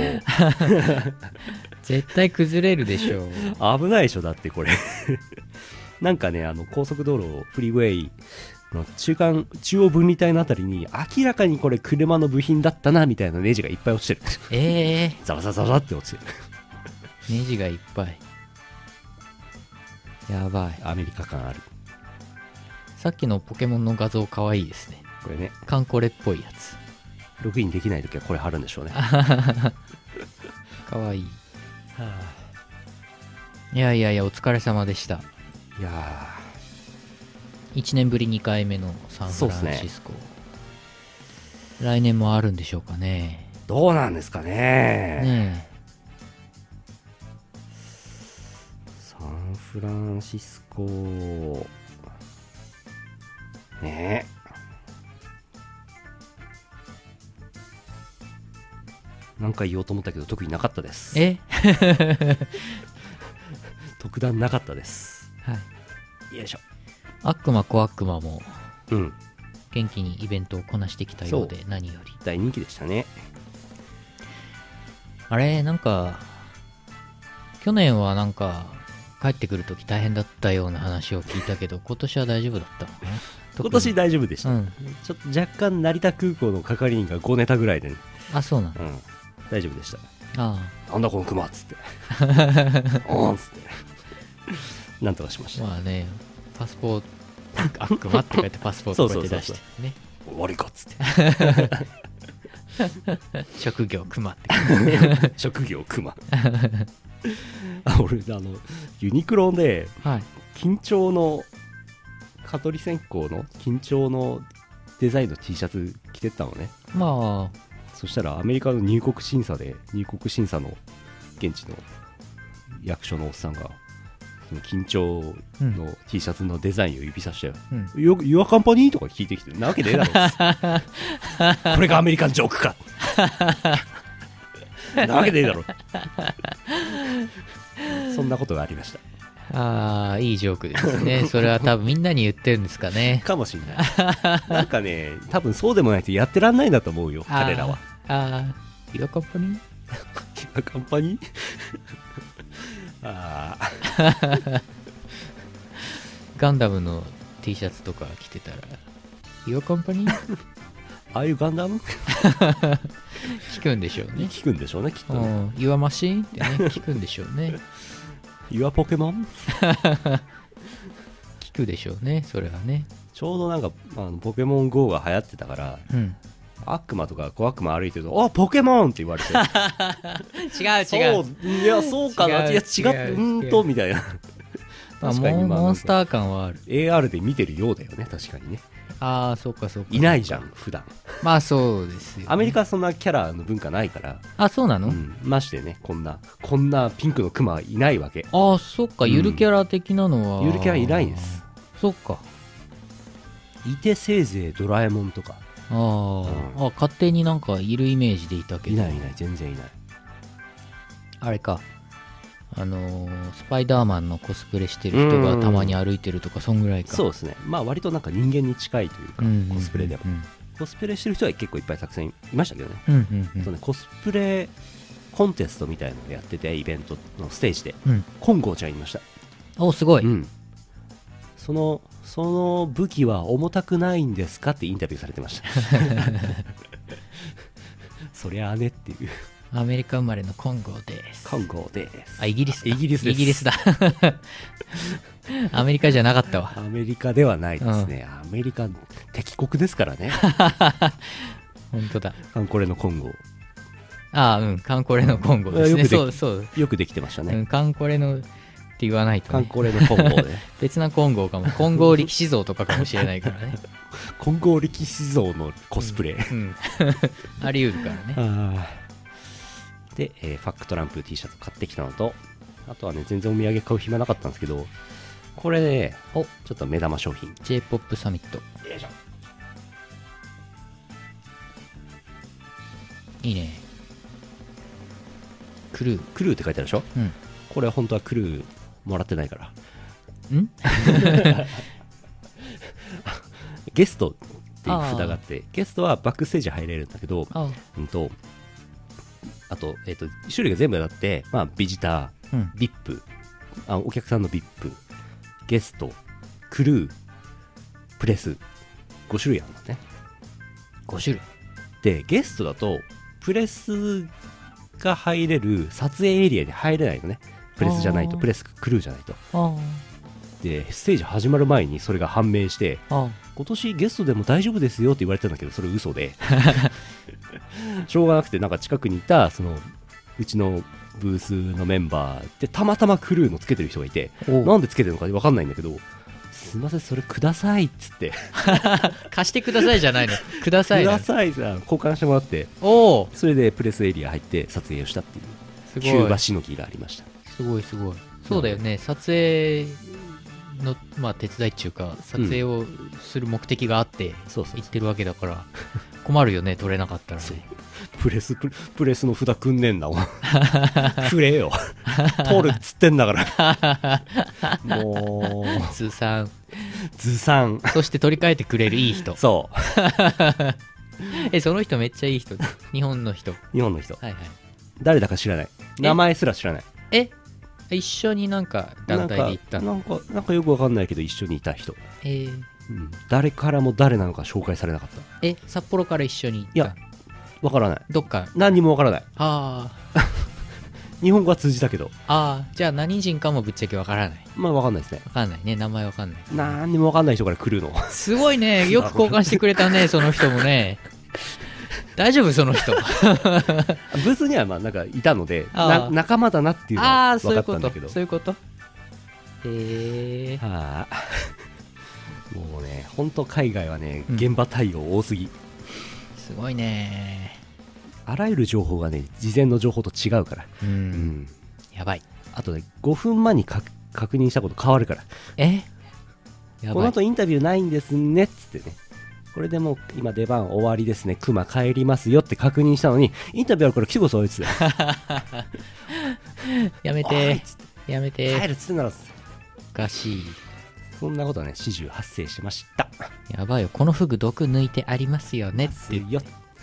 絶対崩れるでしょう。 危ないでしょだってこれなんかねあの高速道路フリーウェイの中間中央分離帯のあたりに明らかにこれ車の部品だったなみたいなネジがいっぱい落ちてる。 ええー、 ザラザラザラって落ちてるネジがいっぱい。やばい。 アメリカ感ある。 さっきのポケモンの画像かわいいですね。 これねカンコレっぽいやつ。 ログインできないときはこれ貼るんでしょうねかわいい、はあ、いやいやいやお疲れ様でした。 いやいちねんぶりにかいめのサンフランシスコ、ね、来年もあるんでしょうかね。 どうなんですかね。ねえサンフランシスコねえ、なんか言おうと思ったけど特になかったです。 え特段なかったです。 はい。 よいしょ。 悪魔小悪魔もうん元気にイベントをこなしてきたようで何より大人気でしたね。 あれなんか去年はなんか帰ってくるとき大変だったような話を聞いたけど今年は大丈夫だったのかな。 今年大丈夫でした、 うん、 ちょっと若干成田空港の係員がごネタぐらいで、ね、 あそうなの、 うん、大丈夫でした。 ああなんだこのクマっつっておーんっつってなんとかしました。 まあねパスポート悪魔って書いてパスポートこうやって出してね終わりかっつって職業クマって書いて職業クマあ俺あのユニクロで、はい、緊張の蚊取り線香の緊張のデザインの T シャツ着てったのね。 まあそしたらアメリカの入国審査で入国審査の現地の役所のおっさんがその緊張の T シャツのデザインを指さして、うん、よユアカンパニーとか聞いてきてなわけねえだろこれがアメリカンジョークかなわけねえだろそんなことがありました。 ああいいジョークですね。それは多分みんなに言ってるんですかねかもしれないなんかね多分そうでもないとやってらんないんだと思うよ彼らは。 ああユアカンパニーユアカンパニーあガンダムの T シャツとか着てたらユアカンパニーああいうガンダム聞くんでしょうね。 聞くんでしょうねきっとね。 ユアマシーンってね聞くんでしょうね。 ユアポケモン聞くでしょうねそれはね。 ちょうどなんかあのポケモン ゴー が流行ってたから、うん、悪魔とか小悪魔歩いてるとあポケモンって言われて違う違うそういやそうかないや違ううんとみたいな確かに、まあ、モンスター感はある。 エーアール で見てるようだよね確かにね。 ああそうかそうかいないじゃん普段。 まあそうですよ、ね、 アメリカはそんなキャラの文化ないから。 あそうなの、 うん、ましてねこんなこんなピンクのクマはいないわけ。 ああそっか、ゆるキャラ的なのは、 うん、ゆるキャラいないです。 そっかいてせいぜいドラえもんとか。 あ、うん、あ勝手になんかいるイメージでいたけど。 いないいない全然いない。 あれかあのー、スパイダーマンのコスプレしてる人がたまに歩いてるとかそんぐらいか。 そうですね。まあ割となんか人間に近いというか、うんうんうんうん、コスプレでもコスプレしてる人は結構いっぱいたくさんいましたけどね、うんうんうん、そうねコスプレコンテストみたいなのをやっててイベントのステージで、うん、金剛ちゃんいました。 おすごい、 うん、そのその武器は重たくないんですかってインタビューされてましたそりゃあねっていう。 アメリカ生まれの金剛です。 金剛です。 あ、イギリスだ。 イギリスです。 イギリスだ。アメリカじゃなかったわ。 アメリカではないですね。うん、アメリカ敵国ですからね。 本当だ。 カンコレの金剛。 ああ、うん、カンコレの金剛ですね。そうそう。 よくできてましたね。 うん、カンコレのって言わないと、ね。 カンコレの金剛で。 別な金剛かも。金剛力士像とかかもしれないからね。 金剛力士像のコスプレ。うん。うん、 あり得るからね。 あで、えー、ファックトランプ T シャツ買ってきたのと、あとはね全然お土産買う暇なかったんですけど、これねおちょっと目玉商品 J-ポップ サミット。 よいしょ。 いいね。クルークルーって書いてあるでしょ、うん、これ本当はクルーもらってないからんゲストっていう札があって、ゲストはバックステージ入れるんだけど、あ、うんとあと、えーと、種類が全部だって、まあ、ビジター、うん、ブイアイピー、あ、お客さんの ブイアイピー、ゲスト、クルー、プレス、ご種類あるんだね。 ご種類で、ゲストだと、プレスが入れる撮影エリアに入れないのね。プレスじゃないと、プレス、クルーじゃないと。で、ステージ始まる前にそれが判明して、今年ゲストでも大丈夫ですよって言われたんだけど、それ嘘で。しょうがなくてなんか近くにいたそのうちのブースのメンバーでたまたまクルーのつけてる人がいて、なんでつけてるのか分かんないんだけど、すいませんそれくださいっつって貸してくださいじゃないのくださいくださいさ交換してもらって、 おそれでプレスエリア入って撮影をしたっていうキューバしのぎがありました。 すごいすごい。そうだよね、撮影の、まあ、手伝いっていうか撮影をする目的があってそうそう行ってるわけだから困るよね、撮れなかったらね。 プレスプレプレスの札くんねえんだもんくれよ撮るっつってんだからもうずさんずさんそして取り替えてくれるいい人そうえその人めっちゃいい人、日本の人。 日本の人、 はいはい。 誰だか知らない、名前すら知らない。 え一緒になんか団体で行ったの？ なんかなんかなんかよくわかんないけど一緒にいた人、 えー、 うん、誰からも誰なのか紹介されなかった。 え札幌から一緒に行った？ いやわからない、 どっか。 何にもわからない。 ああ日本語は通じたけど、 ああじゃあ何人かもぶっちゃけわからない。 まあわかんないですね。 わかんないね、名前わかんない。 何にもわかんない人から来るのすごいね、よく交換してくれたねその人もね。大丈夫その人ブースにはまあなんかいたのでな仲間だなっていうのは分かったんだけど、 そういうことへえー、 はあもうね本当海外はね、 うん、 現場対応多すぎ。 すごいね。 あらゆる情報がね事前の情報と違うから、 うん、うん、やばい。 あとねごふんまえにか確認したこと変わるから。 えやばい。 この後インタビューないんですねっつってね、これでもう今出番終わりですね、クマ帰りますよって確認したのに、インタビューあるから来てくださいっつってやめてやめて帰るっつってんだろっつって。 おかしい。 そんなことはね始終発生しました。 やばいよ、このフグ毒抜いてありますよねってよ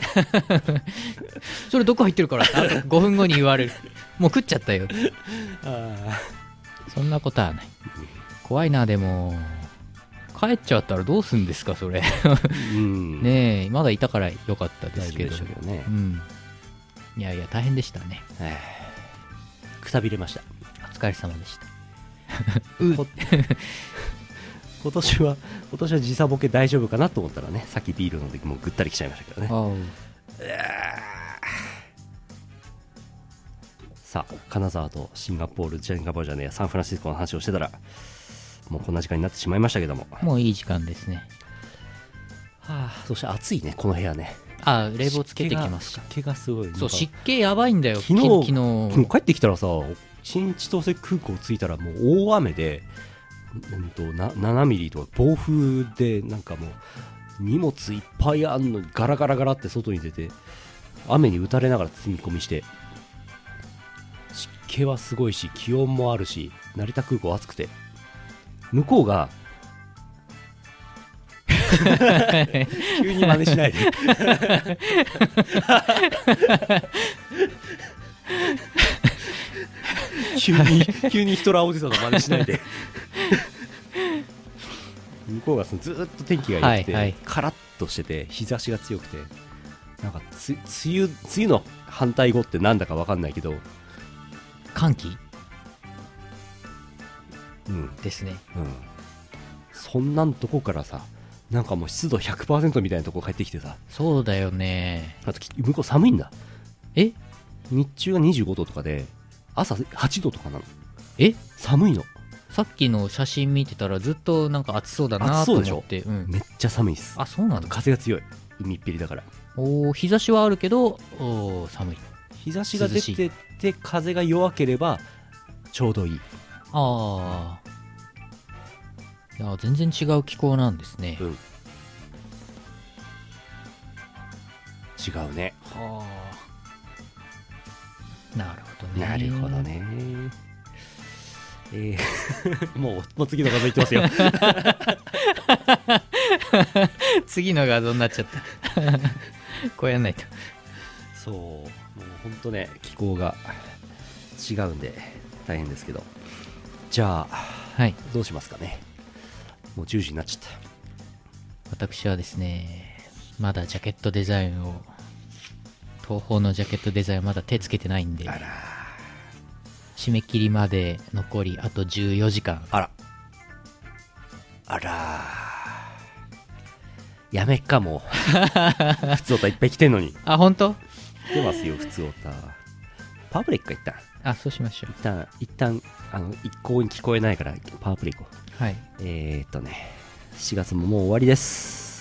それ毒入ってるからってあとごふんごに言われる。もう食っちゃったよ。 あそんなことはない。怖いな。でも帰っちゃったらどうすんですかそれうんねえまだいたからよかったですけど、 大丈夫でしょうね、 うん、いやいや大変でしたね。 くたびれました。 お疲れ様でしたこ今年は今年は時差ボケ大丈夫かなと思ったらね、さっきビールの時もうぐったりきちゃいましたけどね。さあ金沢とシンガポール、シンガポールじゃねえやサンフランシスコの話をしてたらもうこんな時間になってしまいましたけども、 もういい時間ですね。 はあ、そして暑いねこの部屋ね。 あ冷房つけてきますか。 湿気がすごい。 そう湿気やばいんだよ。 昨日昨日昨日帰ってきたらさ、新千歳空港着いたらもう大雨で、うんとなななミリとか暴風でなんかもう荷物いっぱいあんのにガラガラガラって外に出て雨に打たれながら積み込みして、湿気はすごいし気温もあるし、成田空港暑くて向こうが急に真似しないで急に急にヒトラーおじさんの真似しないで向こうがそのずっと天気が良くて、はいはい、カラッとしてて日差しが強くて、なんかつ梅雨梅雨の反対語ってなんだか分かんないけど寒気、 うん、 ですね、 うん、そんなんとこからさ、なんかもう湿度 ひゃくパーセント みたいなとこ帰ってきてさ。 そうだよね。 あと向こう寒いんだ。 え日中がにじゅうごどとかで朝はちどとかなの。 え寒いの。 さっきの写真見てたらずっとなんか暑そうだなと思って。暑そうでしょ、うん、 めっちゃ寒いです。 あ、そうなんだ。 風が強い、海っぺりだから。 お日差しはあるけどお寒い。 日差しが出てて風が弱ければちょうどいい。 ああ、いや全然違う気候なんですね、うん、 違うね。 はあ、なるほどね。 なるほどね。えー、もうもう次の画像いってますよ次の画像になっちゃったこうやんないと。 そうもうほんとね気候が違うんで大変ですけど、じゃあ、 はい、 どうしますかね。もうじゅうじになっちゃった。 私はですねまだジャケットデザインを東宝のジャケットデザインまだ手つけてないんで、 あら締め切りまで残りあとじゅうよじかん。 あらあらやめっかもう普通オタいっぱい来てんのに。 あ、ほんと来てますよ普通オタ。パワープレイか一旦。 あ、そうしましょう。 一旦一旦あの一向に聞こえないからパワープレイ行こう。はい。 えーっとねしちがつももう終わりです。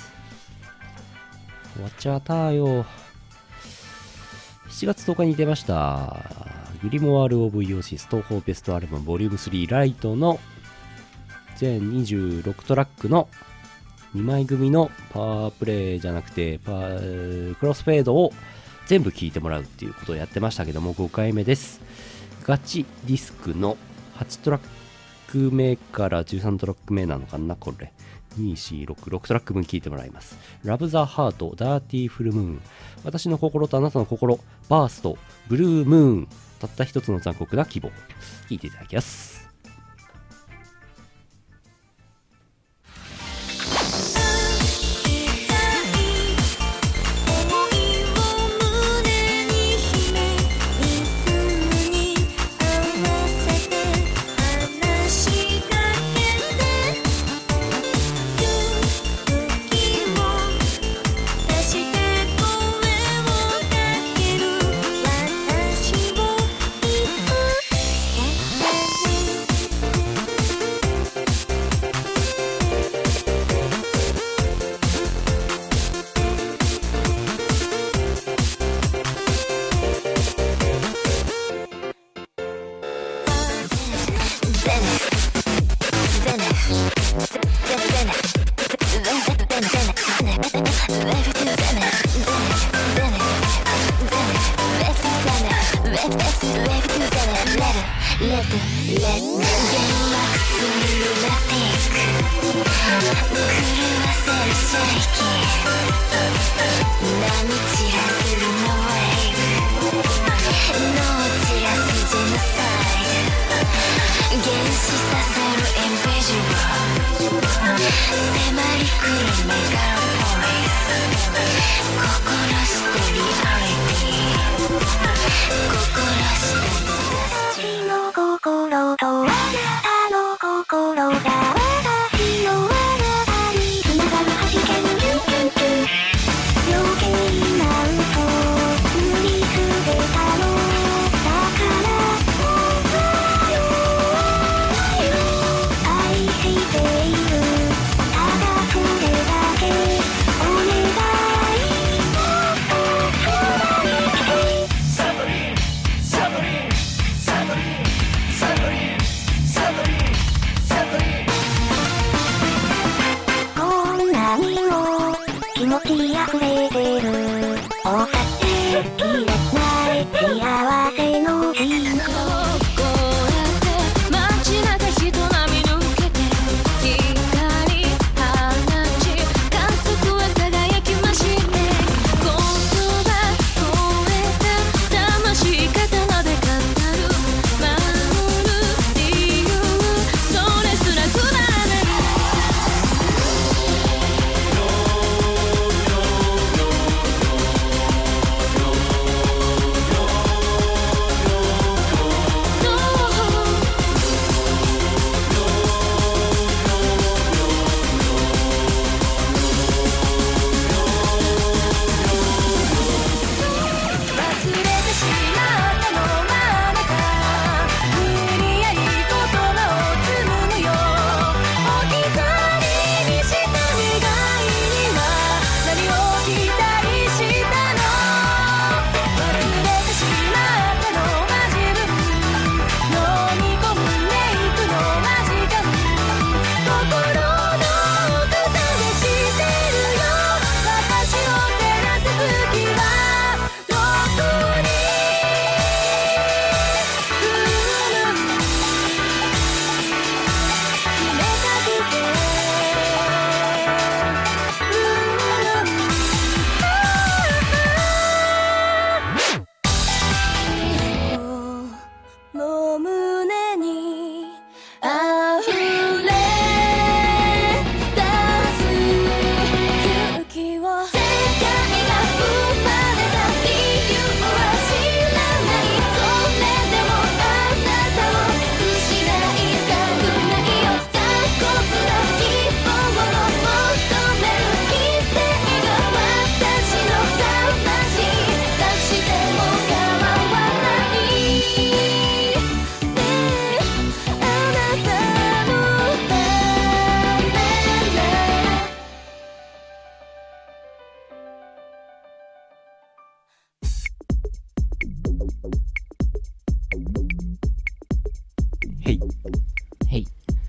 終わっちゃったよ。しちがつとおかに出ましたグリモワール・オブ・イオシス東宝ベストアルバムボリュームスリーライトの全にじゅうろくトラックのにまい組のパワープレイじゃなくてパワークロスフェードを全部聴いてもらうっていうことをやってましたけども、ごかいめです。ガチディスクのはちトラック目からじゅうさんトラック目なのかな、これに、よん、ろく、ろくトラック分聴いてもらいます。ラブザハート、ダーティーフルムーン、私の心とあなたの心、バースト、ブルームーン、たった一つの残酷な希望、聴いていただきます。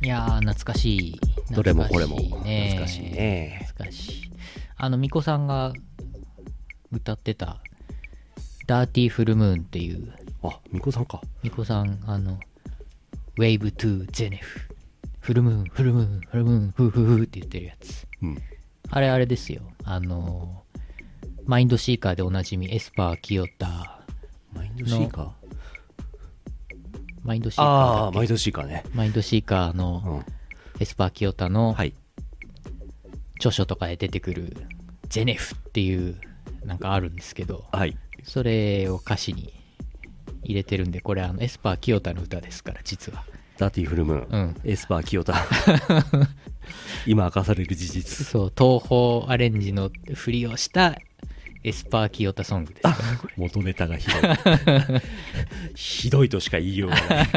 いやー懐かしい。 どれもこれも懐かしいね。 懐かしいね。 懐かしい。あの、ミコさんが歌ってた、ダーティーフルムーンっていう、 あ、ミコさんか。 ミコさん、あの、ウェイブトゥゼネフ、フルムーン、フルムーン、フルムーン、フーフーフーって言ってるやつ。 うん。 あれあれですよ。あの、マインドシーカーでおなじみ、エスパー清田。 マインドシーカーマインドシーカーああ、マインドシーカーね。 マインドシーカーのエスパー清田の著書とかで出てくるゼネフっていうなんかあるんですけど、 はい。 それを歌詞に入れてるんで、これあのエスパー清田の歌ですから、実は。 ダーティーフルムーン、 うん、 エスパー清田今明かされる事実。 そう、東宝アレンジのふりをしたエスパー清田ソングですからね、これ。 元ネタがひどいひどいとしか言いようがない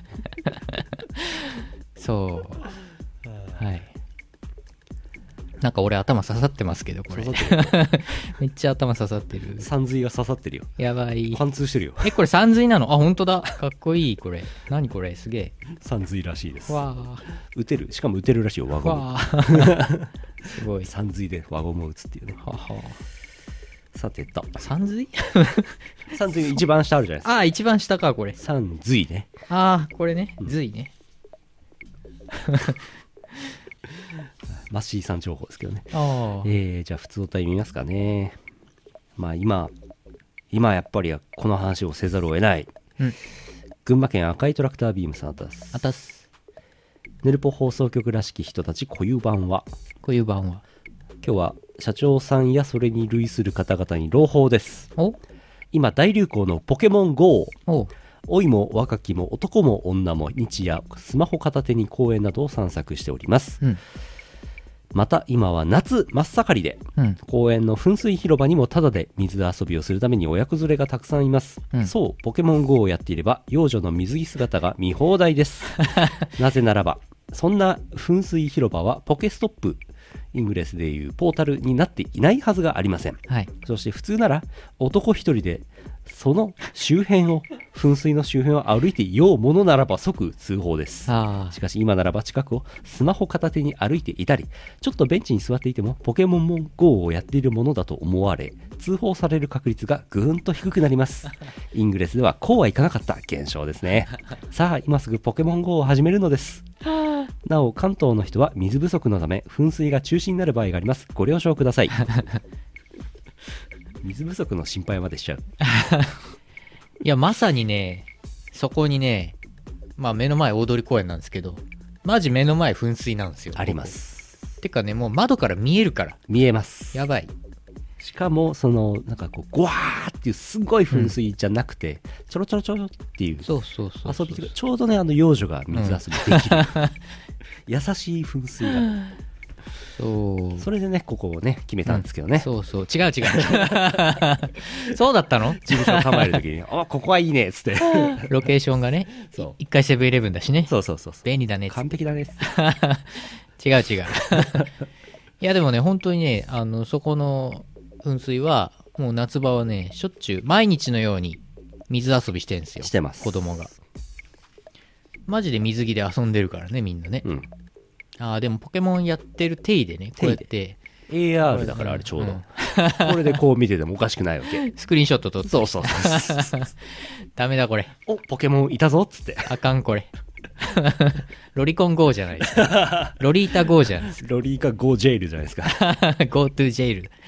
そうはい。なんか俺頭刺さってますけど、これ刺さってるめっちゃ頭刺さってる。 さん髄が刺さってるよ。 やばい。 貫通してるよ。 え、これさん髄なの？あ、ほんとだ。かっこいい、これ。何これ、すげえ。 さん髄らしいです。 わあ。 打てる。しかも打てるらしいよ、輪ゴム。 わあすごい。 さん髄で輪ゴムを打つっていうね。 はは。 さてと。 さん髄さん髄一番下あるじゃないですか。 ああ、一番下か、これ。 さん髄ね。 ああ、これね。髄ね。 マッシーさん情報ですけどね。 あえー、じゃあ普通お便り見ますかね。まあ今、今やっぱりこの話をせざるを得ない。 うん。 群馬県赤いトラクタービームさんあたす。 あたす。 ヌルポ放送局らしき人たち固有版は。 こういう版は。 今日は社長さんやそれに類する方々に朗報です。 お今大流行のポケモン ゴー。 お老いも若きも男も女も日夜スマホ片手に公園などを散策しております。 うん。 また今は夏真っ盛りで、 うん。 公園の噴水広場にもタダで水遊びをするために親子連れがたくさんいます、 うん、 そうポケモン ゴー をやっていれば幼女の水着姿が見放題ですなぜならばそんな噴水広場はポケストップイングレスでいうポータルになっていないはずがありません、 はい、 そして普通なら男一人でその周辺を噴水の周辺を歩いていようものならば即通報です。 あしかし今ならば近くをスマホ片手に歩いていたりちょっとベンチに座っていてもポケモン ゴー をやっているものだと思われ通報される確率がぐーんと低くなりますイングレスではこうはいかなかった現象ですねさあ今すぐポケモン ゴー を始めるのですなお関東の人は水不足のため噴水が中止になる場合があります。ご了承ください水不足の心配までしちゃういやまさにねそこにねまあ目の前大通公園なんですけどマジ目の前噴水なんですよ。 ありますてかねもう窓から見えるから見えます。 やばい。 しかもそのなんかこうゴワーっていうすごい噴水じゃなくて、うん、ちょろちょろちょろっていうそうそうそう遊びちょうどねあの幼女が水遊びできる、うん、優しい噴水がそうそれでねここをね決めたんですけどね、うん、 そうそう違う違うそうだったの事務所を構えるときにあここはいいねっつってロケーションがねそう一回セブンイレブンだしねそうそうそうそう便利だね完璧だね違う違ういやでもね本当にねあのそこの噴水はもう夏場はねしょっちゅう毎日のように水遊びしてるんですよ。 してます子供がマジで水着で遊んでるからねみんなね、うん、ああでもポケモンやってる体でねこうやってエーアール だからあれちょうど、うん、これでこう見ててもおかしくないわけスクリーンショット撮ってそうそうそうダメだこれおポケモンいたぞっつってあかんこれロリコン ゴー じゃないですかロリータ ゴー じゃないですかロリーカ ゴー ジェイルじゃないですかゴートゥージェイル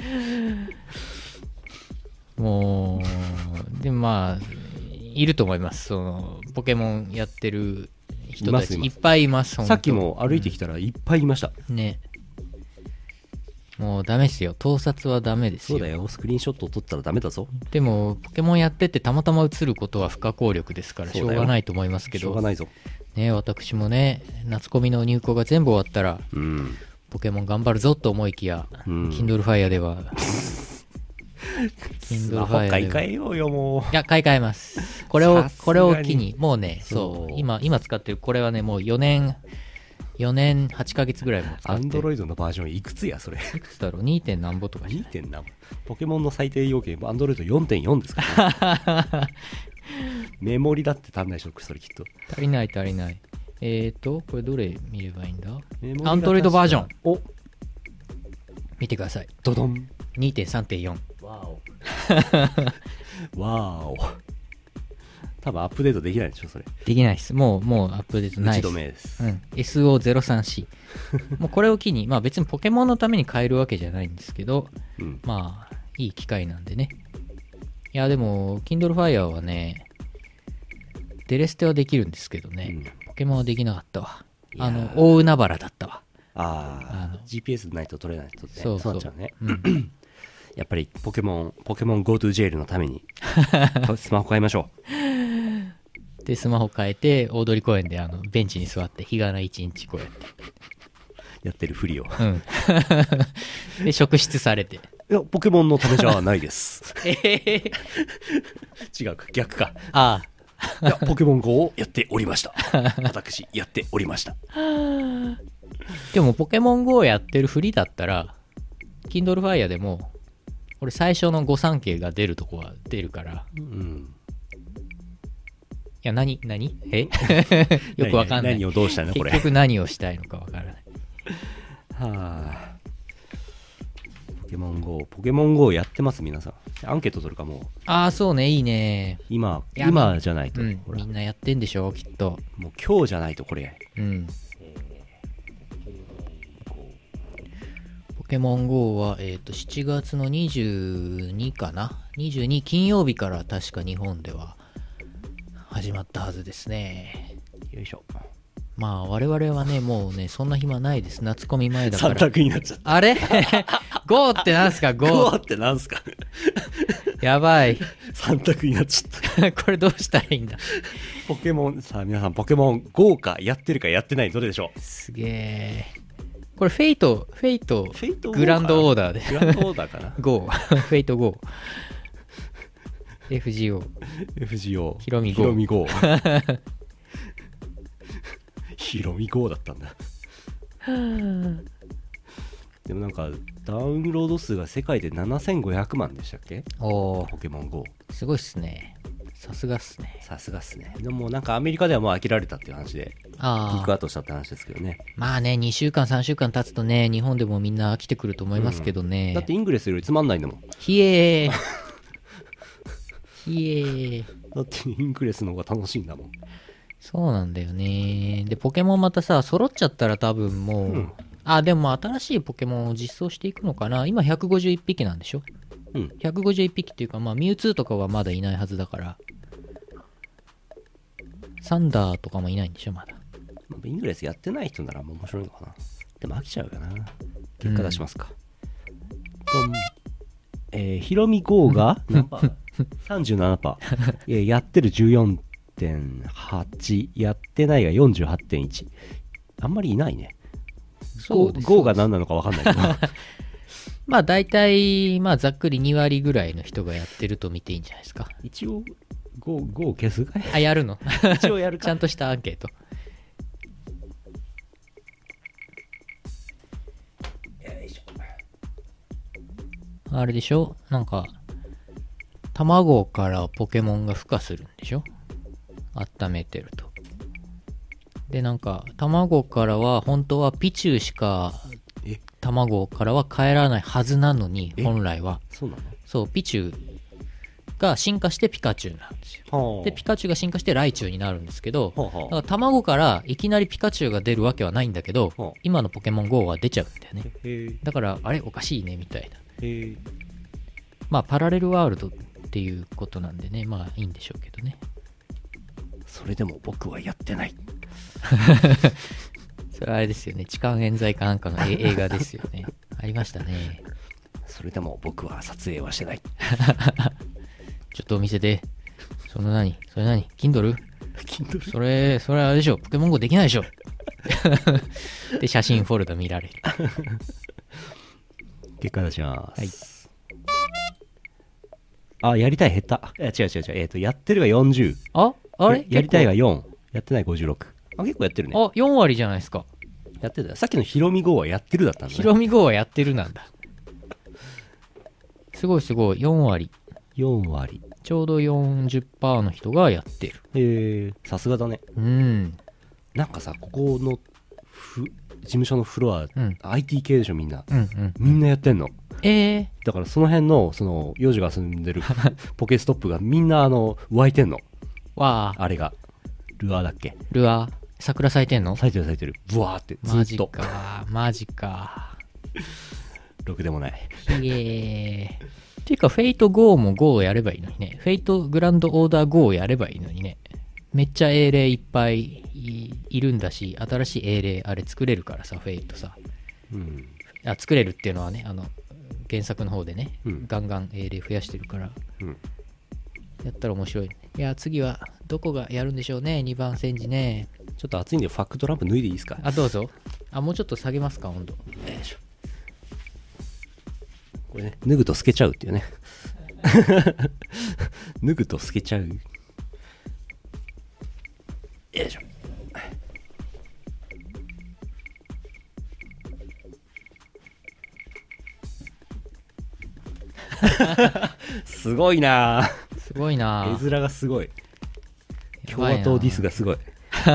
もうでもまあいると思いますそのポケモンやってる人たちいっぱいいます。 さっきも歩いてきたらいっぱいいました、 うん、ねもうダメですよ盗撮はダメですよ。 そうだよスクリーンショットを撮ったらダメだぞ。 でもポケモンやっててたまたま映ることは不可抗力ですからしょうがないと思いますけどしょうがないぞね私もね夏コミの入稿が全部終わったら、 うん、 ポケモン頑張るぞと思いきや、うん、Kindle Fire では Kindle Fire 買い替えようよもう。 いや買い替えますこれをこれを機にもうねそう今今使ってるこれはねもうよねんよねんはちかげつぐらいも使ってる。 Android のバージョンいくつやそれ。 いくつだろう に. 点何ぼとかに. 点何ぼポケモンの最低要件 Android よんてんよん ですから、ね、メモリだって足んないでしょそれきっと。 足りない足りない。 えーと、これどれ見ればいいんだ？ メモリがアンドロイドバージョン。 お見てください。 ドドン。 にてんさんてんよん。 わおわお。多分アップデートできないでしょそれ。 できないです。もう、もうアップデートない一です。 度目です。 うん。エスオーゼロさんシー。もうこれを機に、まあ別にポケモンのために変えるわけじゃないんですけど、 うん、 まあ、いい機会なんでね。いや、でも、Kindle Fire はね、デレステはできるんですけどね、うん、ポケモンはできなかったわ。あの、大海原だったわ。 ああ、ジーピーエス ないと取れないとね。 そうそう。 そうなっちゃうね。うん、やっぱりポケモン、ポケモン GoTo ジェイルのために、スマホ買いましょう。で、スマホ変えて、大通公園であのベンチに座って、日がない一日こうやって。 やってるふりを。 うん。で、職質されて。 いや、ポケモンのためじゃないです。 えー、 違うか、逆か。 ああ。いや、ポケモン ゴー をやっておりました。私、やっておりました。 でも、ポケモン ゴー をやってるふりだったら、Kindle Fire でも、俺最初の御三家が出るとこは出るから。うん。いや、何何えよくわかんない。 何をどうしたのこれ。 結局何をしたいのかわからない。 はあ。ポケモン ゴー、ポケモン ゴー やってます皆さん。アンケート取るかもう。 ああ、そうね、いいね。 今、今じゃないと、 うん、みんなやってんでしょ、きっと。 もう今日じゃないとこれ。 うん。ポケモン ゴー は、えっと、しちがつのにじゅうにかな ?にじゅうに 金曜日から確か日本では始まったはずですね。 よいしょ。 まあ我々はね、もうね、そんな暇ないです。夏コミ前だから。 さん択になっちゃった。 あれ ?ゴー ってなんすか ゴー。 ゴーってなんすかやばい。 さん択になっちゃった。 これどうしたらいいんだ。 ポケモン、さあ皆さん、ポケモン ゴー かやってるかやってないどれでしょう。 すげえ。これフェイト、フェイト、 フェイトグランドオーダーで。 グランドオーダーかな。 ゴー。フェイト ゴー。エフジーオー。 エフジーオー。 ヒロミ ゴー。 ヒロミ ゴー。ヒロミ ゴー だったんだ。でもなんかダウンロード数が世界でななせんごひゃくまんでしたっけ。 おー、 ポケモン ゴー。 すごいっすね。さすがっすね。 さすがっすね。でもなんかアメリカではもう飽きられたっていう話で、ピークアウトしたって話ですけどね。 まあね、にしゅうかんさんしゅうかん経つとね、日本でもみんな飽きてくると思いますけどね。 うん、だってイングレスよりつまんないんだもん。 ひえー。ひえー。 だってイングレスの方が楽しいんだもん。 そうなんだよね。で、ポケモンまたさ、揃っちゃったら多分もう、うん、あ、でも新しいポケモンを実装していくのかな。今ひゃくごじゅういっぴきなんでしょ。うん。ひゃくごじゅういっぴきっていうか、まあミュウツーとかはまだいないはずだから。サンダーとかもいないんでしょ、まだ。 イングレスやってない人ならもう面白いのかな。でも飽きちゃうかな。結果出しますか。うん、えー、ヒロミ ゴー が何パーさんじゅうななパーセント。やってる じゅうよんてんはち、やってないが よんじゅうはちてんいち。あんまりいないね。 そうです。 ゴー が何なのか分かんないけど。 まあ大体、まあざっくりにわりぐらいの人がやってると見ていいんじゃないですか。 一応、ゴー、ゴー 消すかい？ あ、やるの？ 一応やるか。 ちゃんとしたアンケート。 よいしょ。 あれでしょ？なんか、卵からポケモンが孵化するんでしょ？温めてると。で、なんか、卵からは、本当はピチューしか、卵からは帰らないはずなのに、本来は。 そうなの？ そう、ピチューが進化してピカチュウなんですよ。で、ピカチュウが進化してライチュウになるんですけど、だから卵からいきなりピカチュウが出るわけはないんだけど、今のポケモン ゴー は出ちゃうんだよね。だから、あれおかしいね、みたいな。まあ、パラレルワールドっていうことなんでね、まあいいんでしょうけどね。 それでも僕はやってない。 それはあれですよね。痴漢冤罪かなんかの映画ですよね。ありましたね。 それでも僕は撮影はしてない。 ちょっと見せて。その何それ何 Kindle? Kindle? それ、それあれでしょ。ポケモン ゴー できないでしょ。で、写真フォルダ見られる。 結果出します。はい。あ、やりたい減った。いや違う違う違う。えっと、やってるがよんじゅう。 ああれやりたいがよん。やってないごじゅうろく。あ、結構やってるね。 あ、よんわりじゃないですか。 やってた。さっきのヒロミ ゴー はやってるだったんだね。 ヒロミ ゴー はやってるなんだ。すごいすごい。よんわり。 よんわり。 ちょうど よんじゅっパーセント の人がやってる。 へえ、さすがだね。 うん。 なんかさここのふ事務所のフロア、うん、アイティー 系でしょみんな、うんうん、みんなやってんの。 えー、 だからその辺のその幼児が住んでるポケストップがみんなあの湧いてんの。 わあ、 あれがルアーだっけ。 ルアー桜咲いてんの。 咲いてる咲いてるブワーってずっと。 マジかマジかろくでもない。 イエーイっていうかフェイト ゴー も ゴー をやればいいのにね。フェイトグランドオーダー ゴー をやればいいのにね。めっちゃ英霊いっぱい い, いるんだし、新しい英霊あれ作れるからさ、フェイトさ、うん、あ作れるっていうのはね、あの原作の方でね、うん、ガンガン英霊増やしてるから、うん、やったら面白い、ね。いや次はどこがやるんでしょうね。にばん戦時ね。 ちょっと暑いんでファックトランプ脱いでいいですか。 あどうぞ。あもうちょっと下げますか温度。よいしょ。 これね脱ぐと透けちゃうっていうね脱ぐと透けちゃう。よいしょ。すごいな。 すごいな。 絵面がすごい。共和党ディスがすごい。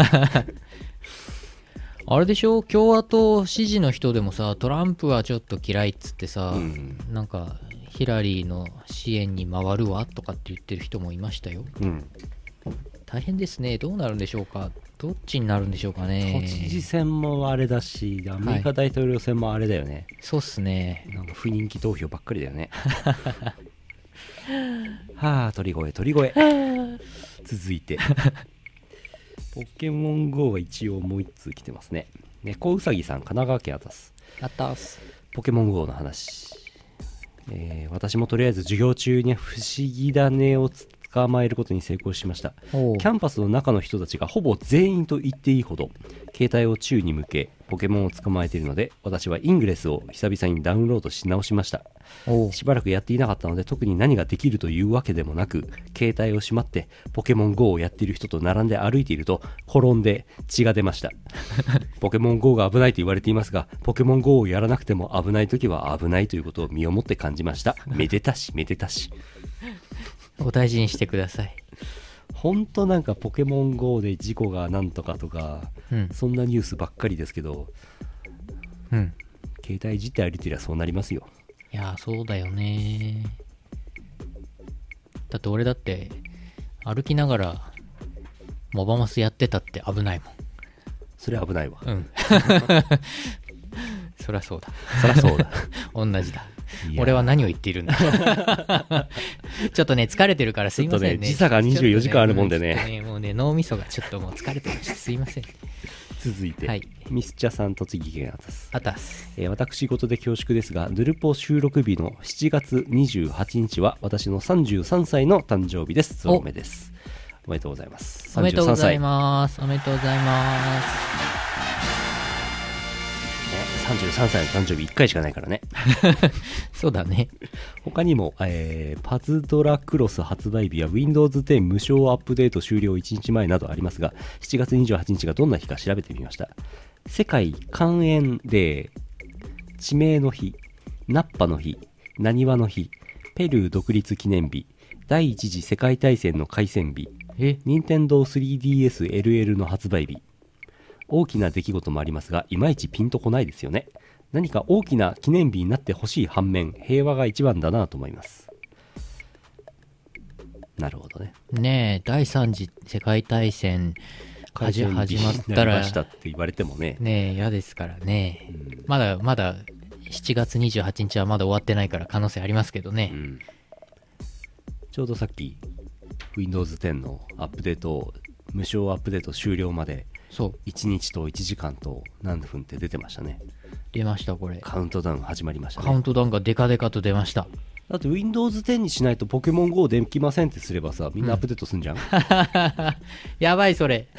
あれでしょ、共和党支持の人でもさ、トランプはちょっと嫌いっつってさ、うん、なんかヒラリーの支援に回るわとかって言ってる人もいましたよ。うん、大変ですね。どうなるんでしょうか。どっちになるんでしょうかね。 都知事選もあれだし、アメリカ大統領選もあれだよね。はい、 そうっすね。 なんか不人気投票ばっかりだよね。はあ、鳥越鳥越。続いてポケモン ゴー が一応もう一通来てますね。猫うさぎさん、神奈川県あたす。 あたす。 ポケモン ゴー の話、えー、私もとりあえず授業中に不思議だねを捕まえることに成功しました。キャンパスの中の人たちがほぼ全員と言っていいほど携帯を宙に向けポケモンを捕まえているので、私はイングレスを久々にダウンロードし直しました。しばらくやっていなかったので特に何ができるというわけでもなく、携帯をしまってポケモン ゴー をやっている人と並んで歩いていると転んで血が出ました。ポケモン ゴー が危ないと言われていますが、ポケモン ゴー をやらなくても危ない時は危ないということを身をもって感じました。めでたしめでたし。 お大事にしてください。 ほんとなんかポケモン ゴー で事故がなんとかとか、うん、そんなニュースばっかりですけど、うん、携帯いじって歩いてりゃそうなりますよ。 いやそうだよね。だって俺だって歩きながらモバマスやってたって危ないもん。 それ危ないわ。うんそりゃそうだ。 そりゃそうだ。 同じだ。俺は何を言っているんだ。ちょっとね疲れてるからすいませんね。 ね時差がにじゅうよじかんあるもんでね。 ねもうね脳みそがちょっともう疲れてました。すいません。 続いて、はい、ミスチャさん、栃木県あたす。 あたす。 えー、私事で恐縮ですが、ヌルポ収録日のしちがつにじゅうはちにちは私のさんじゅうさんさいの誕生日です。ゾロ目です。おめでとうございます。 おめでとうございます。おめでとうございます。 さんじゅうさんさいの誕生日いっかいしかないからね。 そうだね。 他にも、えー、パズドラクロス発売日や ウィンドウズテン 無償アップデート終了いちにちまえなどありますが、しちがつにじゅうはちにちがどんな日か調べてみました。世界肝炎デー、地名の日、ナッパの日、ナニワの日、ペルー独立記念日、第一次世界大戦の開戦日、任天堂 スリーディーエスエルエル の発売日。大きな出来事もありますが、いまいちピンとこないですよね。何か大きな記念日になってほしい反面、平和が一番だなと思います。なるほどね。 ねえ、第三次世界大戦始まったら、 したって言われてもね。 ねえ、嫌ですからね。うん、まだまだしちがつにじゅうはちにちはまだ終わってないから可能性ありますけどね。うん、 ちょうどさっき ウィンドウズテン のアップデート、無償アップデート終了まで。そういちにちといちじかんと何分って出てましたね。 出ました。これカウントダウン始まりましたね。 カウントダウンがデカデカと出ました。 だって ウィンドウズテン にしないとポケモン ゴー できませんってすればさ、みんなアップデートすんじゃん、うん、 やばいそれ。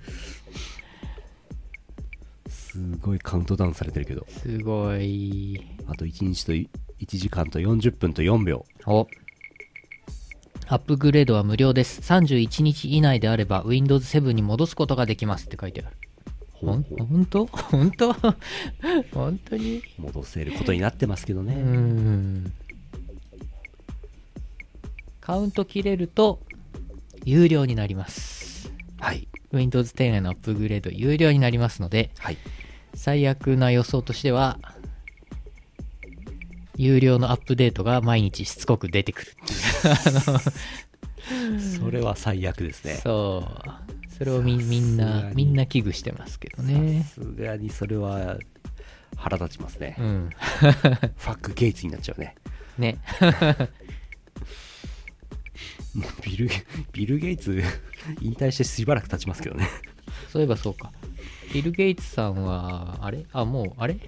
すごいカウントダウンされてるけど。 すごい。 あといちにちといちじかんとよんじゅっぷんとよんびょう。 おアップグレードは無料です。さんじゅういちにち以内であれば ウィンドウズセブン に戻すことができますって書いてある。ほんほんと本当本当に戻せることになってますけどね。うーんカウント切れると有料になります。 はい。 Windows テンへのアップグレード有料になりますので、 はい。 最悪な予想としては、有料のアップデートが毎日しつこく出てくるっていうあのそれは最悪ですね。 そうそれをみみんなみんな危惧してますけどね。 さすがにそれは腹立ちますね。 うんファックゲイツになっちゃうね。 ねもうビルビル・ゲイツ引退してしばらく経ちますけどね。 そういえばそうか、ビル・ゲイツさんはあれあもうあれ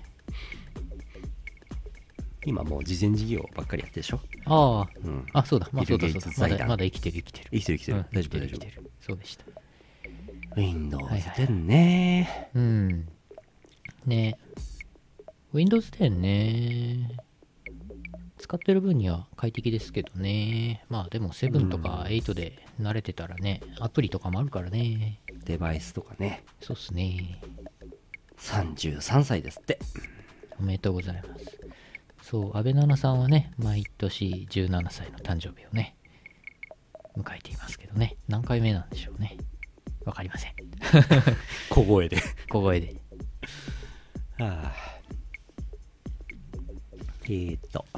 今もう慈善事業ばっかりやってるでしょ。 ああ、 うん、 あそうだ、まあ、そうだビルそうだまだゲイツ財団まだ生きてる生きてる生きてる生きてる、 うん大丈夫大丈生きてる生きてるそうでした。 夫。Windows はいはいテンね、 うんね Windows テンね使ってる分には快適ですけどね。まあでもセブンとかエイトで慣れてたらね、アプリとかもあるからね。 デバイスとかね。 そうっすね。 さんじゅうさんさいですって。 おめでとうございます。そう、安倍奈々さんはね、毎年じゅうななさいの誕生日をね、迎えていますけどね。何回目なんでしょうね。わかりません。 小声で。 小声で。 はあ、えーっと。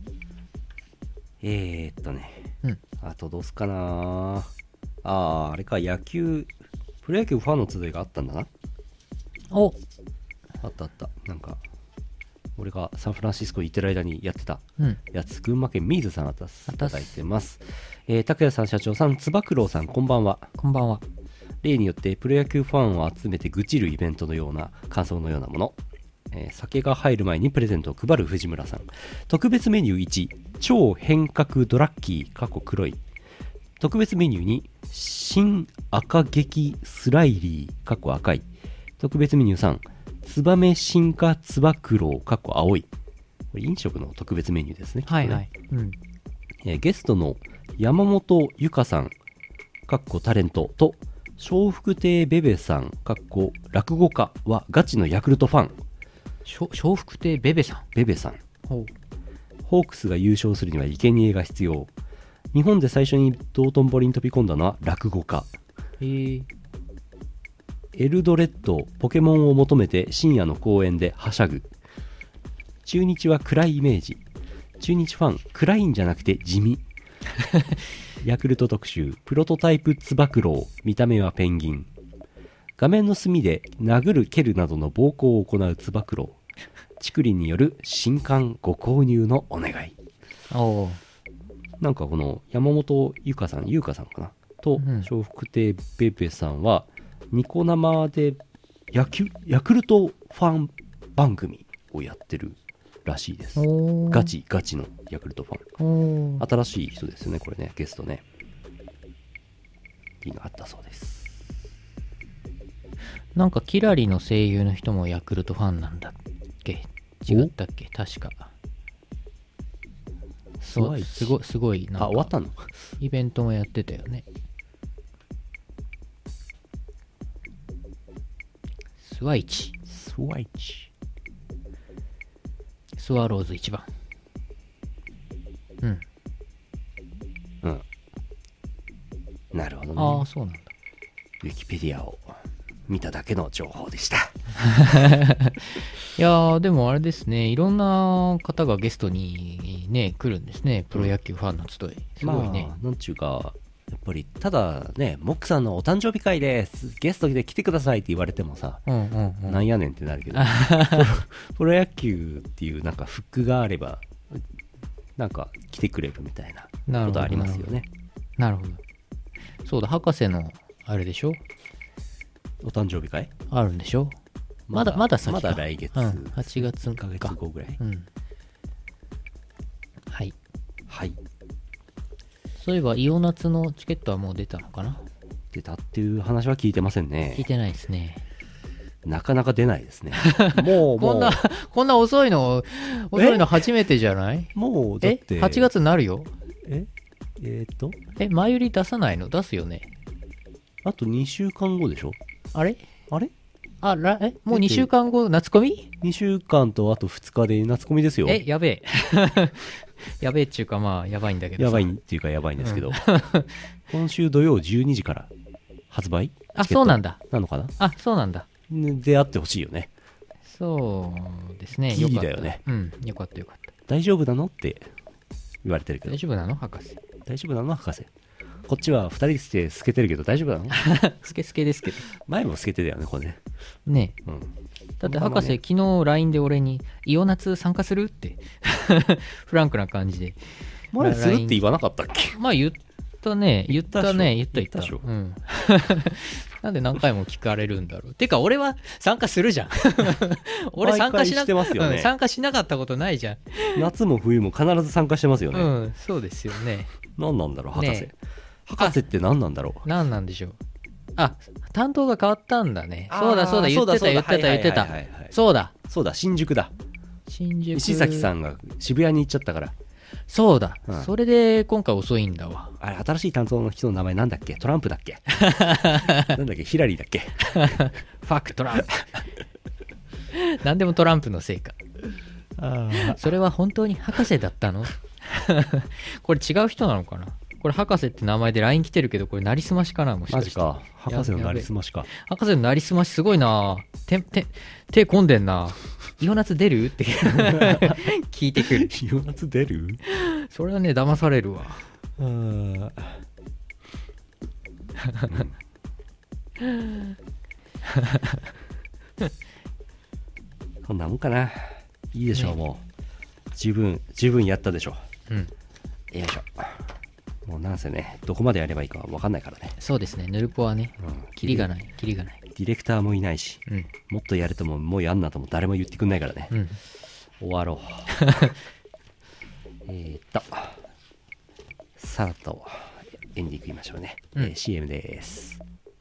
えーっとね。 うん。 あとどうすかなああ、あれか、野球、プロ野球ファンの集いがあったんだな。 おあったあった。なんか、俺がサンフランシスコに行ってる間にやってたうん。 やつ、群馬県ミーズさんあたすあたすいただいてます。えー、拓也さん、社長さん、つば九郎さん、こんばんは。 こんばんは。 例によってプロ野球ファンを集めて愚痴るイベントのような感想のようなもの、えー酒が入る前にプレゼントを配る藤村さん。特別メニューいち、超変革ドラッキー過去黒い。特別メニューに新赤激スライリー過去赤い。特別メニューさん、ツバメ進化つば九郎過去青い。これ飲食の特別メニューですね。 はいはい。うん。 きっとね。えーゲストの山本ゆかさんかっこタレントと笑福亭ベベさんかっこ落語家はガチのヤクルトファン。 しょ笑福亭ベベさん。 ベベさん。 ほホークスが優勝するには生贄が必要。日本で最初に道頓堀に飛び込んだのは落語家。 う。へえ。 エルドレッドポケモンを求めて深夜の公園ではしゃぐ。中日は暗いイメージ。中日ファン暗いんじゃなくて地味。ヤクルト特集プロトタイプつば九郎、見た目はペンギン。画面の隅で殴る蹴るなどの暴行を行うつば九郎。竹林による新刊ご購入のお願い。 おー。 なんかこの山本ゆかさん、ゆうかさんかなとうん笑福亭ベベさんはニコ生で野球ヤクルトファン番組をやってるらしいです。 おー。 ガチガチのヤクルトファン。 おー。 新しい人ですよね、これね、ゲストね。いいのあったそうです。 なんかキラリの声優の人もヤクルトファンなんだっけ？違ったっけ？確か。そう、すごい、すごい、なんあ、終わっか、 たの？ イベントもやってたよね。スワイチ。 スワイチ。 スワローズいちばん。うん。 うん。なるほどね。 ああ、そうなんだ。 ウィキペディアを見ただけの情報でした。 いやー、でもあれですね、いろんな方がゲストにね、来るんですね。プロ野球ファンの集い。すごいね。 まあ、なんちゅうか、やっぱり、ただね、モックさんのお誕生日会ですゲストで来てくださいって言われてもさ、 うんうんうん。 なんやねんってなるけど、プロ野球っていうなんかフックがあれば、なんか来てくれるみたいなことありますよね。 なるほど。そうだ、博士の、あれでしょ？ お誕生日会あるんでしょ？まだ、まだ先か。 まだ来月。 うん、はちがついっかげつごぐらい。 うん。はい。 はい。 そういえば、イオナツのチケットはもう出たのかな？ 出たっていう話は聞いてませんね聞い。てないですね。 なかなか出ないですね。もう、もう、 こんな、こんな遅いの、遅いの初めてじゃない？ もう、だっえて、 はちがつになるよ。 ええーっと、 え、前売り出さないの？出すよね。 あとにしゅうかんごでしょ？ あれあれあ、ら、えもうにしゅうかんご、夏コミ？ に 週間とあとふつかで夏コミですよ。 え、やべえ。やべえっちゅうか、まあ、やばいんだけどさ。 やばいっていうかやばいんですけど、今週土曜じゅうにじから発売あ、そうなんだ。 なのかな。 あ、そうなんだ。 出会ってほしいよね。 そうですね。 ギリだよね。 うん、よかったよかった。 大丈夫なのって言われてるけど。 大丈夫なの博士。 大丈夫なの博士。こっちはふたりして透けてるけど大丈夫なのスケスケですけど。 前も透けてたよね、これね。 ねえ。うん、だって博士、ね、昨日 ライン で俺にイオナツ参加するってフランクな感じで。 前するって言わなかったっけ。 まあ言ったね。言ったね。言った言った。 言ったうん。なんで何回も聞かれるんだろう。てか俺は参加するじゃん。俺参加しなしてますよね、 うん、参加しなかったことないじゃん。 夏も冬も必ず参加してますよね。 うん、そうですよね。 何なんだろう博士、 ね、 博士って何なんだろう。 何なんでしょう。あ、担当が変わったんだね。そうだそうだ、言ってた言ってた言ってた。そうだそうだ、新宿だ。 新宿。 石崎さんが渋谷に行っちゃったから。 そうだ、うん、それで今回遅いんだわ。 あれ、新しい担当の人の名前なんだっけ。トランプだっけなんだっけ、ヒラリーだっけファクトランプ何でもトランプのせいか。あ、それは本当に博士だったのこれ違う人なのかな。これ博士って名前で ライン 来てるけど、これなりすましかな。もしかして。 マジか。博士のなりすましか。 博士のなりすましすごいな。手手手込んでんな。イオナツ出るって聞いてくる。 イオナツ出る。 それはね、騙されるわ。あ、うん、 こんなもんかな。いいでしょう、ね、もう十分十分やったでしょう。うん。よいしょ。もうなんせね、どこまでやればいいか分かんないからね。 そうですね、ヌルポはね、うん、キリがないキリがない。 ディレクターもいないし、うん、もっとやれとももうやんなとも誰も言ってくんないからね、うん、終わろうえっとさらっとエンディング言いましょうね、うん、えー、シーエム です。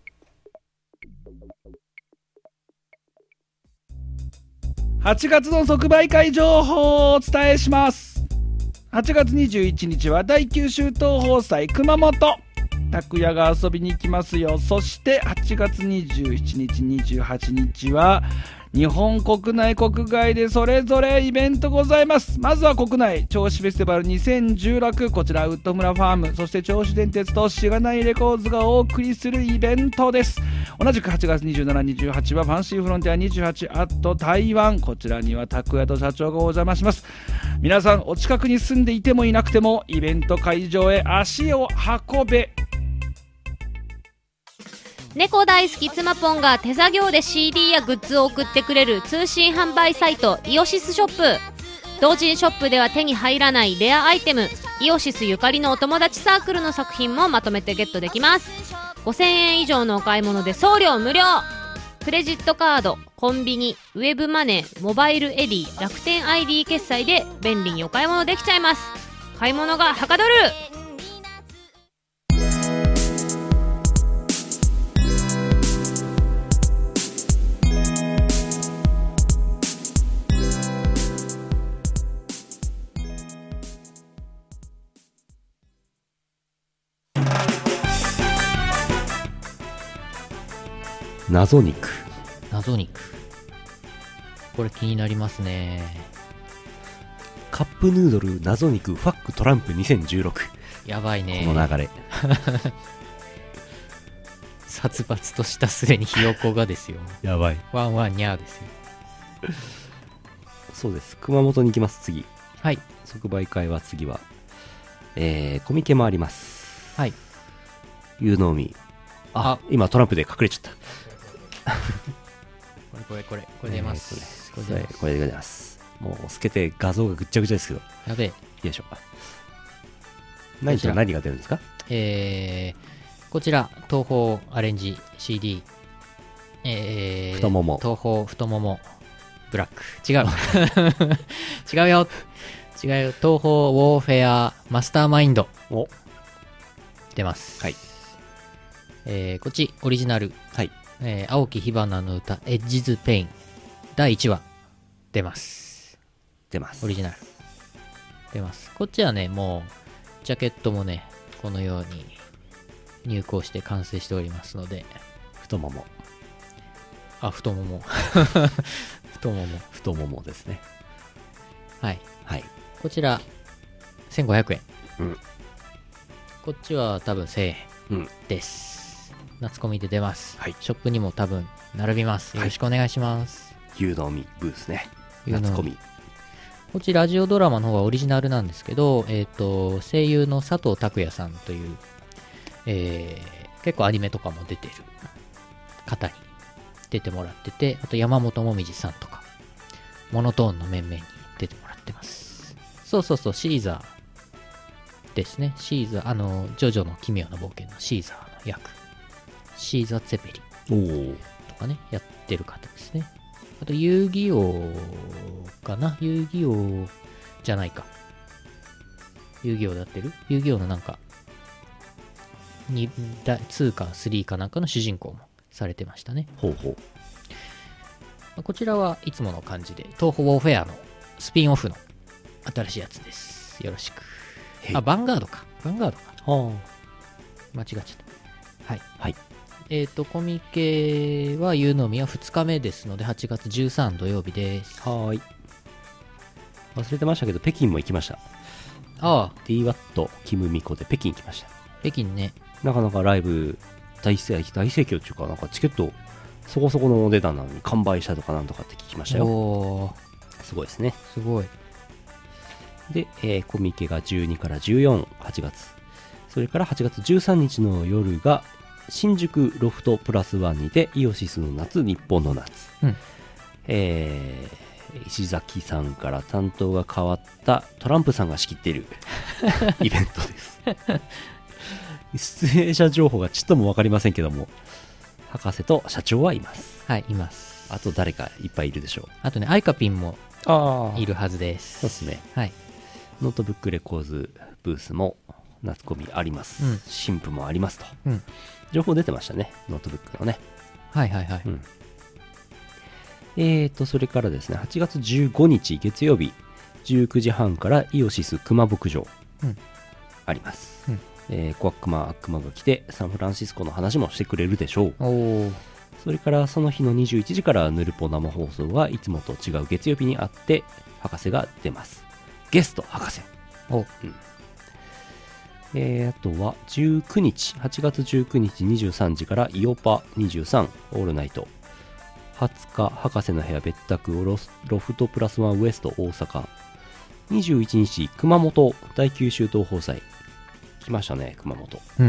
はちがつの即売会情報をお伝えします。はちがつにじゅういちにちは大九州東宝祭熊本、拓也が遊びに行きますよ。そしてはちがつにじゅうしちにちにじゅうはちにちは日本国内国外でそれぞれイベントございます。まずは国内、銚子フェスティバルにせんじゅうろく、こちらウッド村ファーム、そして銚子電鉄としがないレコーズがお送りするイベントです。同じくはちがつにじゅうしち、にじゅうはちはファンシーフロンティアにじゅうはちアット台湾、こちらには拓也と社長がお邪魔します。皆さんお近くに住んでいてもいなくてもイベント会場へ足を運べ。 猫大好き妻ポンが手作業で シーディー やグッズを送ってくれる通信販売サイトイオシスショップ。同人ショップでは手に入らないレアアイテム、イオシスゆかりのお友達サークルの作品もまとめてゲットできます。ごせんえん以上のお買い物で送料無料。クレジットカード、コンビニ、ウェブマネー、モバイルエディ、楽天 アイディー 決済で便利にお買い物できちゃいます。買い物がはかどる。 謎肉。 謎肉。これ気になりますね。 カップヌードル謎肉ファックトランプにせんじゅうろく。 やばいね。 この流れ。 殺伐としたすでにひよこがですよ。 やばい。 ワンワンニャーですよ。 そうです。熊本に行きます。次。 はい。 即売会は次は、えー、コミケもあります。 はい。 ユーノーミー。あ、今トランプで隠れちゃった。 これこれこれこれ出ます、 ね、これこれで出ます。もう透けて画像がぐっちゃぐちゃですけど、 やべえ。 よいしょ。何と何が出るんですか。 えー、こちら東宝アレンジ シーディー、えー、 太もも東宝太ももブラック、違う違うよ違うよ。東宝ウォーフェアマスターマインドお出ます。 はい。 えー、こっちオリジナル、 はい。 えー、青木火花の歌エッジズペインだいいちわ出ます。 出ます。 オリジナル出ます。こっちはね、もうジャケットもねこのように入稿して完成しておりますので。 太もも、 あ、太もも太もも太ももですね。 はいはい。 こちらせんごひゃくえん、 うん、 こっちは多分せんえんうんです。 夏コミで出ます、 はい、 ショップにも多分並びます。よろしくお願いします。 牛のみブースね、夏コミ。 こっちラジオドラマの方はオリジナルなんですけど、えっと声優の佐藤拓也さんという、えー、結構アニメとかも出てる方に出てもらってて、あと山本もみじさんとかモノトーンの面々に出てもらってます。そうそうそう、シーザーですね。シーザー、あのジョジョの奇妙な冒険のシーザーの役、シーザー・ツェペリとかねやってる方ですね。あと遊戯王かな、遊戯王じゃないか、遊戯王やってる遊戯王のなんかにだにかさんかなんかの主人公もされてましたね。 ほうほう。こちらはいつもの感じで東宝ウォーフェアのスピンオフの新しいやつです。よろしく。あ、ヴァンガードか。ヴァンガードか。はあ、間違っちゃった。はい。 はい。 えっ、ー、と、コミケは夕のみはふつかめですので、はちがつじゅうさん土曜日です。 はーい。忘れてましたけど、北京も行きました。 ああ。 ディーワット キムミコで北京行きました。 北京ね。 なかなかライブ大盛況、大盛況っていうか、なんかチケットそこそこのお値段なのに完売したとかなんとかって聞きましたよ。おー。すごいですね。 すごい。 で、えー、コミケがじゅうにからじゅうよん、はちがつ。それからはちがつじゅうさんにちの夜が、新宿ロフトプラスワンにてイオシスの夏、日本の夏。うん、えー、石崎さんから担当が変わったトランプさんが仕切っているイベントです。出演者情報がちっとも分かりませんけども、博士と社長はいます。 はい、います。 あと誰かいっぱいいるでしょう。 あとね、アイカピンもいるはずです。 そうですね。 はい。 ノートブックレコーズブースも夏コミあります。うん、新譜もありますと。うん、情報出てましたね、ノートブックのね。 はいはいはい。うん、 えーと、それからですね、はちがつじゅうごにち月曜日、じゅうくじはんからイオシス熊牧場、うん、あります。うん、えー、コアクマ悪魔が来て、サンフランシスコの話もしてくれるでしょう。おそれからその日のにじゅういちじからヌルポ生放送はいつもと違う月曜日にあって、博士が出ます。ゲスト博士。お、うん、えー、あとはじゅうくにち、はちがつじゅうくにちにじゅうさんじからイオパにじゅうさんオールナイト。はつか博士の部屋別宅ロスロフトプラスワンウエスト大阪。にじゅういちにち熊本大九州東宝祭。来ましたね、熊本。うん。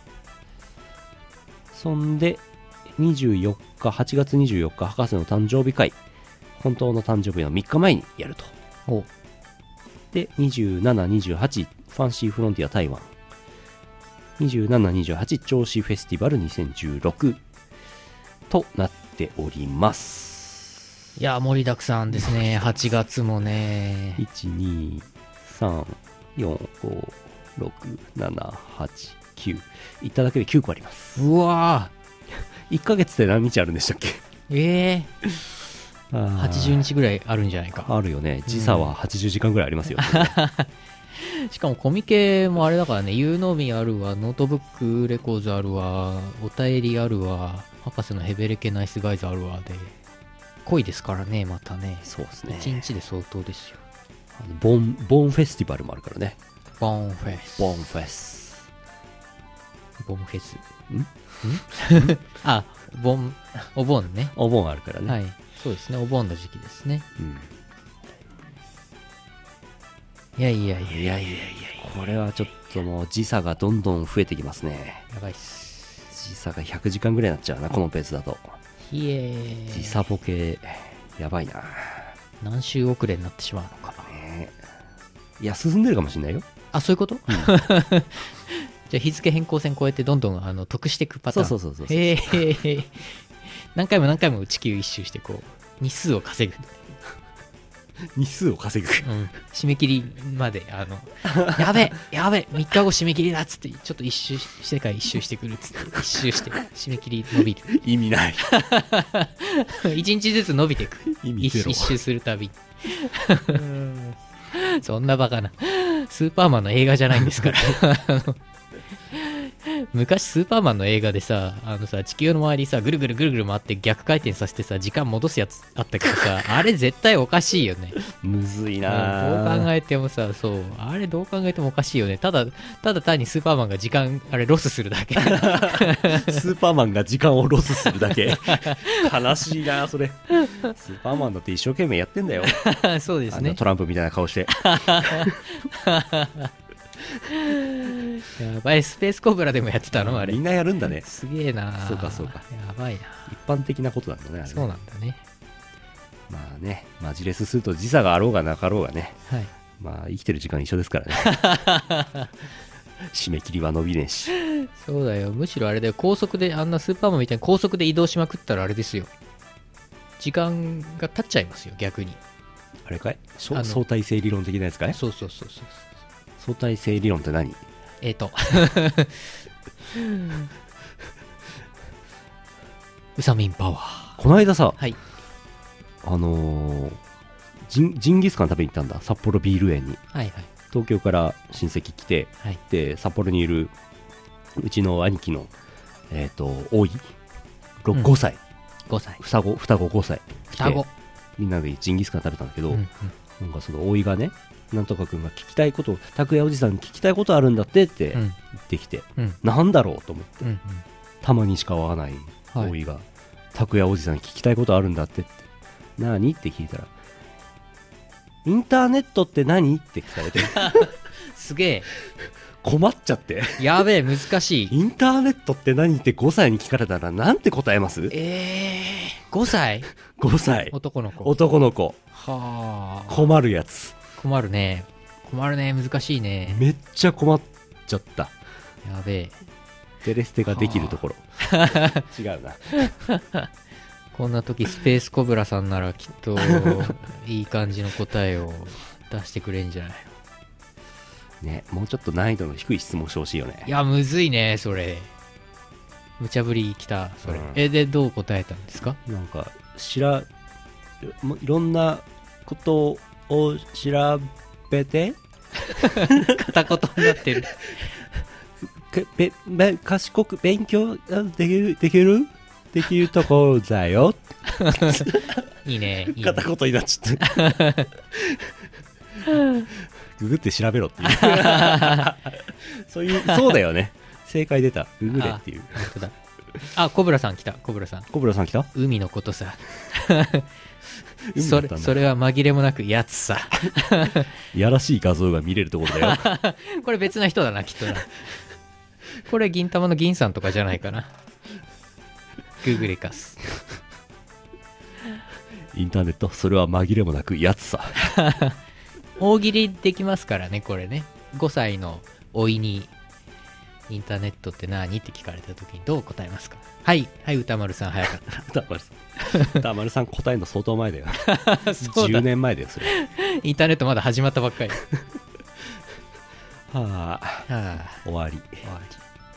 そんでにじゅうよっか、はちがつにじゅうよっか博士の誕生日会。本当の誕生日のみっかまえにやると。おで、にじゅうしち、にじゅうはちファンシーフロンティア台湾。にじゅうしち、にじゅうはち銚子フェスティバルにせんじゅうろくとなっております。 いや、盛りだくさんですね。はちがつもね。 いち、に、さん、よん、ご、ろく、なな、はち、きゅう。いっただけできゅうこあります。 うわーいっかげつで何日あるんでしたっけ？ ええー。はちじゅうにちぐらいあるんじゃないか。 あるよね。時差ははちじゅうじかんぐらいありますよ、ね。 うん、しかもコミケもあれだからね、ユーノーミあるわ、ノートブックレコーズあるわ、お便りあるわ、博士のヘベレケナイスガイズあるわで、濃いですからね、またね。 そうですね。 いちにちで相当ですよ。 あのボン、ボンフェスティバルもあるからね。 ボンフェス。 ボンフェス。 ボンフェス。 んんあ、ボン、お盆ね。 お盆あるからね。 はい。そうですね、お盆の時期ですね。うん。いやいやいやいやいやいや、 これはちょっともう時差がどんどん増えてきますね。 やばいっす。 時差がひゃくじかんぐらいになっちゃうな、このペースだと。 ひえー。 時差ボケ、やばいな。 何週遅れになってしまうのか。 ね、いや、進んでるかもしれないよ。 あ、そういうこと、うん、じゃあ日付変更線超えてどんどんあの得していくパターン。 そうそうそうそう。 へえ。何回も何回も地球一周してこう日数を稼ぐ。 日数を稼ぐ、 うん、締め切りまであのやべやべみっかご締め切りだっつってちょっと一周世界一周してくるっつって一周して締め切り伸びる。 意味ない。 一日ずつ伸びていく。 意味ゼロ。 一周するたびそんなバカなスーパーマンの映画じゃないんですから昔スーパーマンの映画でさ、あのさ、地球の周りさ、ぐるぐるぐるぐる回って逆回転させてさ、時間戻すやつあったけどさ、あれ絶対おかしいよね。 むずいどうな考えてもさ、そう、あれどう考えてもおかしいよね。ただ、ただ単にスーパーマンが時間、あれロスするだけ。 スーパーマンが時間をロスするだけ悲しいなそれ。スーパーマンだって一生懸命やってんだよ。 そうですね。 あのトランプみたいな顔してやばい、スペースコブラでもやってたのあれ。 みんなやるんだね。 すげえな。 そうかそうか。 やばいな。 一般的なことなんだね、あれね。 そうなんだね。 まあね、マジレスすると時差があろうがなかろうがね、 はい。 まあ生きてる時間一緒ですからね。締め切りは伸びねえし。 そうだよ。むしろあれだよ。高速で、あんなスーパーマンみたいに高速で移動しまくったらあれですよ。時間が経っちゃいますよ、逆に。 あれかいしょあの相対性理論的なやつかい？ そうそうそうそう。 相対性理論って何？ えーと。ウサミンパワー。 この間さ、 はい。 あのー、ジンジンギスカン食べに行ったんだ、札幌ビール園に。 はいはい。 東京から親戚来て、 はい。 で札幌にいるうちの兄貴のえっ、ー、とおいうんごさい、 ごさい。 双子双子ごさい来て双子。 みんなでジンギスカン食べたんだけど、 うんうんなんかそのおいがね、なんとかくんが聞きたいこと拓也おじさんに聞きたいことあるんだってって言うんってきて、 うんなんだろうと思って、 うんうん。 たまにしか会わないはいおいが、拓也おじさんに聞きたいことあるんだってって何って聞いたら、インターネットって何って聞かれてすげえ。 困っちゃって、 やべえ、難しい。 インターネットって何ってごさいに聞かれたらなんて答えます？ えー、ごさいごさい男の子。 男の子、 はあ。 困るやつ、 困るね。困るね。難しいね。 めっちゃ困っちゃった。 やべえ。 デレステができるところ違うな。 こんな時スペースコブラさんならきっといい感じの答えを出してくれんじゃないね、もうちょっと難易度の低い質問してほしいよね。 いや、むずいね、それ。無茶ぶりきた、それ。 うんえ、で、どう答えたんですか？ なんかしらもいろんなことを調べて片言になってる。 かべべ賢く勉強できるできるできるところだよ。 いいね、いいね。 片言になっちゃってググって調べろっていうそういう、そうだよね、正解出た、ググれっていう。 あ、本当だ。あ、コブラさん来た、コブラさん。 コブラさん来た？ 海のことさ。 海だったんだ。 それ、それは紛れもなくやつさ。 いやらしい画像が見れるところだよ。 これ別な人だな、きっとな。これ銀玉の銀さんとかじゃないかな。ググレカス。 インターネット、それは紛れもなくやつさ。 大喜利できますからね、これね。ごさいのおいにインターネットって何って聞かれた時にどう答えますか？はい、はい、歌丸さん早かった。 歌丸さん歌丸さん答えるの相当前だよ。 そうだじゅうねんまえだよそれ。 インターネットまだ始まったばっかり。 はあ、 はあ、 終わり。 終わ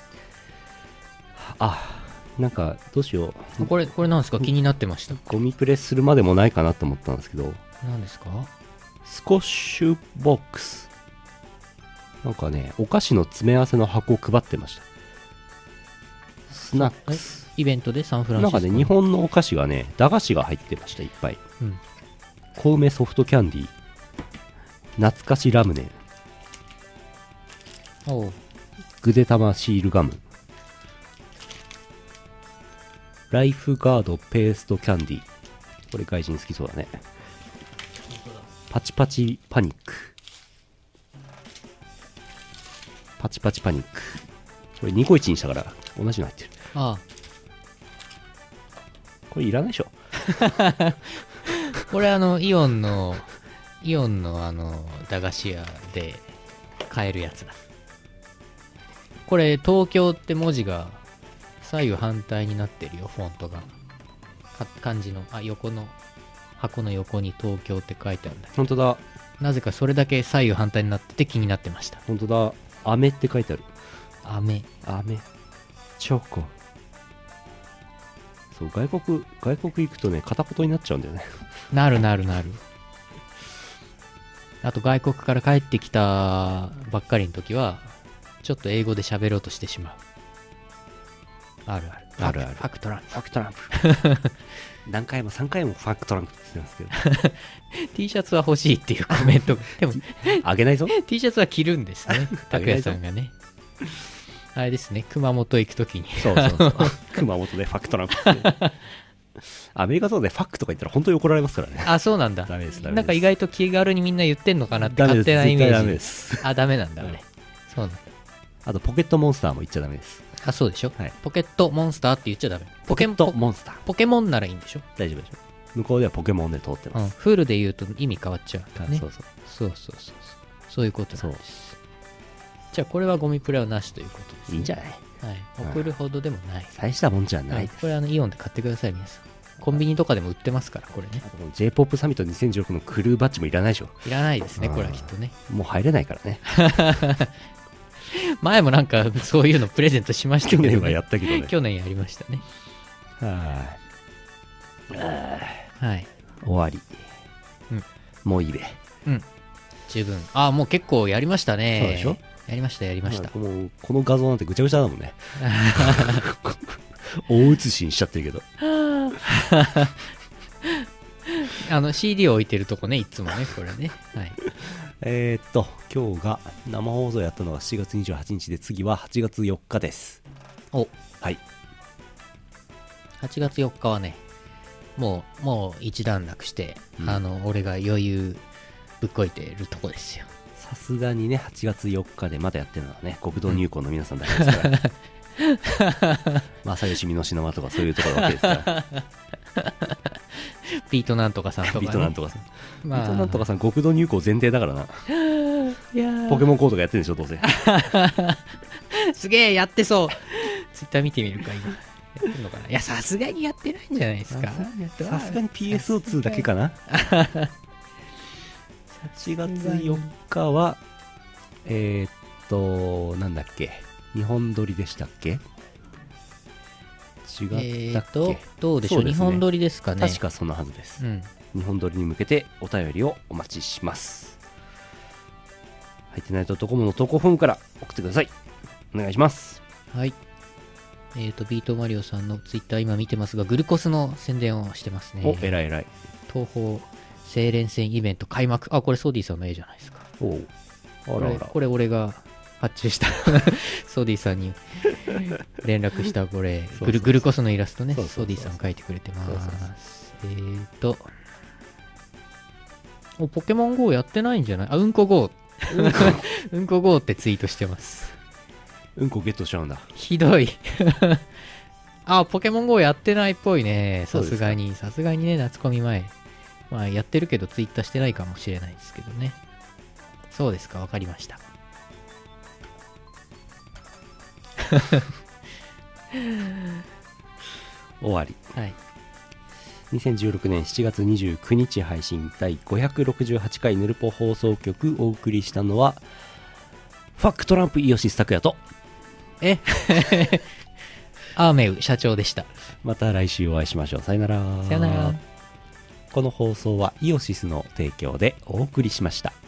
あ、なんかどうしよう。 り。これ、これなんですか？気になってました。 ゴミプレするまでもないかなと思ったんですけど、 何ですか？ スコッシュボックス、なんかね、お菓子の詰め合わせの箱を配ってました。スナックス、 イベントでサンフランシスコ。 なんかね、日本のお菓子がね、駄菓子が入ってました、いっぱい。 うん。 小梅ソフトキャンディー、懐かしラムネ、 おう。 ぐでたまシールガム、ライフガードペーストキャンディー、これ外人好きそうだね。パチパチパニック、パチパチパニック、これにこいちにしたから同じの入ってる。 ああ。 これいらないでしょ。 これあの、イオンの、イオンのあの、駄菓子屋で買えるやつだ。これ、東京って文字が左右反対になってるよ、フォントが。か漢字の、あ、横の、箱の横に東京って書いてあるんだけ本当だ、 ど、なぜかそれだけ左右反対になってて気になってました。 本当だ、飴って書いてある。 飴。 飴、チョコ。そう、外国、外国行くとね、片言になっちゃうんだよね。 なるなるなる。あと外国から帰ってきたばっかりの時は、ちょっと英語で喋ろうとしてしまう。 あるあるあるあるファクトランプファクトランプ何回もさんかいもファクトランプって言ってますけど T シャツは欲しいっていうコメントでもあげないぞ T シャツは着るんですね拓也さんがねあれですね熊本行くときにそうそうそう熊本でファクトランプってアメリカとかでファックとか言ったら本当に怒られますからね。 あ、そうなんだ。 ダメです、ダメです。 なんか意外と気軽にみんな言ってんのかなって勝手なイメージ。ダメです。あ、ダメなんだ、あれ。そうなんだ。 あと、ポケットモンスターも言っちゃダメです。 あ、そうでしょ、 はい、 ポケットモンスターって言っちゃダメ。 ポケットモンスター。 ポケモンならいいんでしょ大丈夫でしょ。向こうではポケモンで通ってます。うん、 フールで言うと意味変わっちゃう、ね。 そうそう。 そうそうそう。そういうことなんです。じゃあ、これはゴミプレはなしということです、ね。 いいんじゃない、 はい。送るほどでもない。 大したもんじゃないです。 これあのイオンで買ってください、皆さん。コンビニとかでも売ってますから、これね。 あと ジェイポップ サミットにせんじゅうろくのクルーバッジもいらないでしょ。 いらないですね、これはきっとね。 もう入れないからね。 前もなんかそういうのプレゼントしましたけど、ね、 去年はやったけどね。 去年やりましたね。 はい。はい。終わり。 うん。 もういいべ。 うん。十分。あ、もう結構やりましたね。 そうでしょ。 やりました、やりました。 この、この画像なんてぐちゃぐちゃだもんね。大写しにしちゃってるけどあの シーディー を置いてるとこね、いつもね、これね、はい、 えーっと今日が生放送やったのがしちがつにじゅうはちにちで、次ははちがつよっかです。 お、 はい。 はちがつよっかはね、もうもう一段落して、うん、あの俺が余裕ぶっこいてるとこですよ。 さすがにね、はちがつよっかでまだやってるのはね、国道入港の皆さんだけですから、うん、正義美濃島とかそういうところわけですからビートなんとかさんとか、ね、 ビートなんとかさん、 まあ、 ビートなんとかさん国道入港前提だからな。 いやポケモンコードがやってるんでしょ、どうせすげえやってそう。ツイッター見てみるか、今やってるのかな。いや、さすがにやってないんじゃないですか。 さすがに ピーエスオーツー だけかな。はちがつよっかはえー、っとなんだっけ、日本撮りでしたっけ、違ったっけ、 えー、とどうでしょう、ね、日本撮りですかね。 確かそんなはずです、うん、日本撮りに向けてお便りをお待ちします。入ってないとドコモの投稿フォームから送ってください。お願いします。 はい。えー、とビートマリオさんのツイッター今見てますが、グルコスの宣伝をしてますね。 お、えらいえらい。 東宝清廉戦イベント開幕。あ、これソーディさんの絵じゃないですか。 おう、あらあら。 これ俺が発注したソーディさんに連絡した、これグル、グルコスのイラストね、ソーディさん描いてくれてます。そうそうそう、えーとお、ポケモン ゴー やってないんじゃない。あ、うんこ ゴー うんこ ゴー ってツイートしてます。 うんこゲットしちゃうんだ。 ひどいあ、ポケモン ゴー やってないっぽいね。さすがにさすがにね、夏コミ前、まあやってるけどツイッターしてないかもしれないですけどね。そうですか、わかりました。 終わり。 はい。 にせんじゅうろくねんしちがつにじゅうくにち配信だいごひゃくろくじゅうはちかいヌルポ放送局、お送りしたのはファクトランプイオシス拓也とえアーメウ社長でした。 また来週お会いしましょう。さよなら。 さよなら。 この放送はイオシスの提供でお送りしました。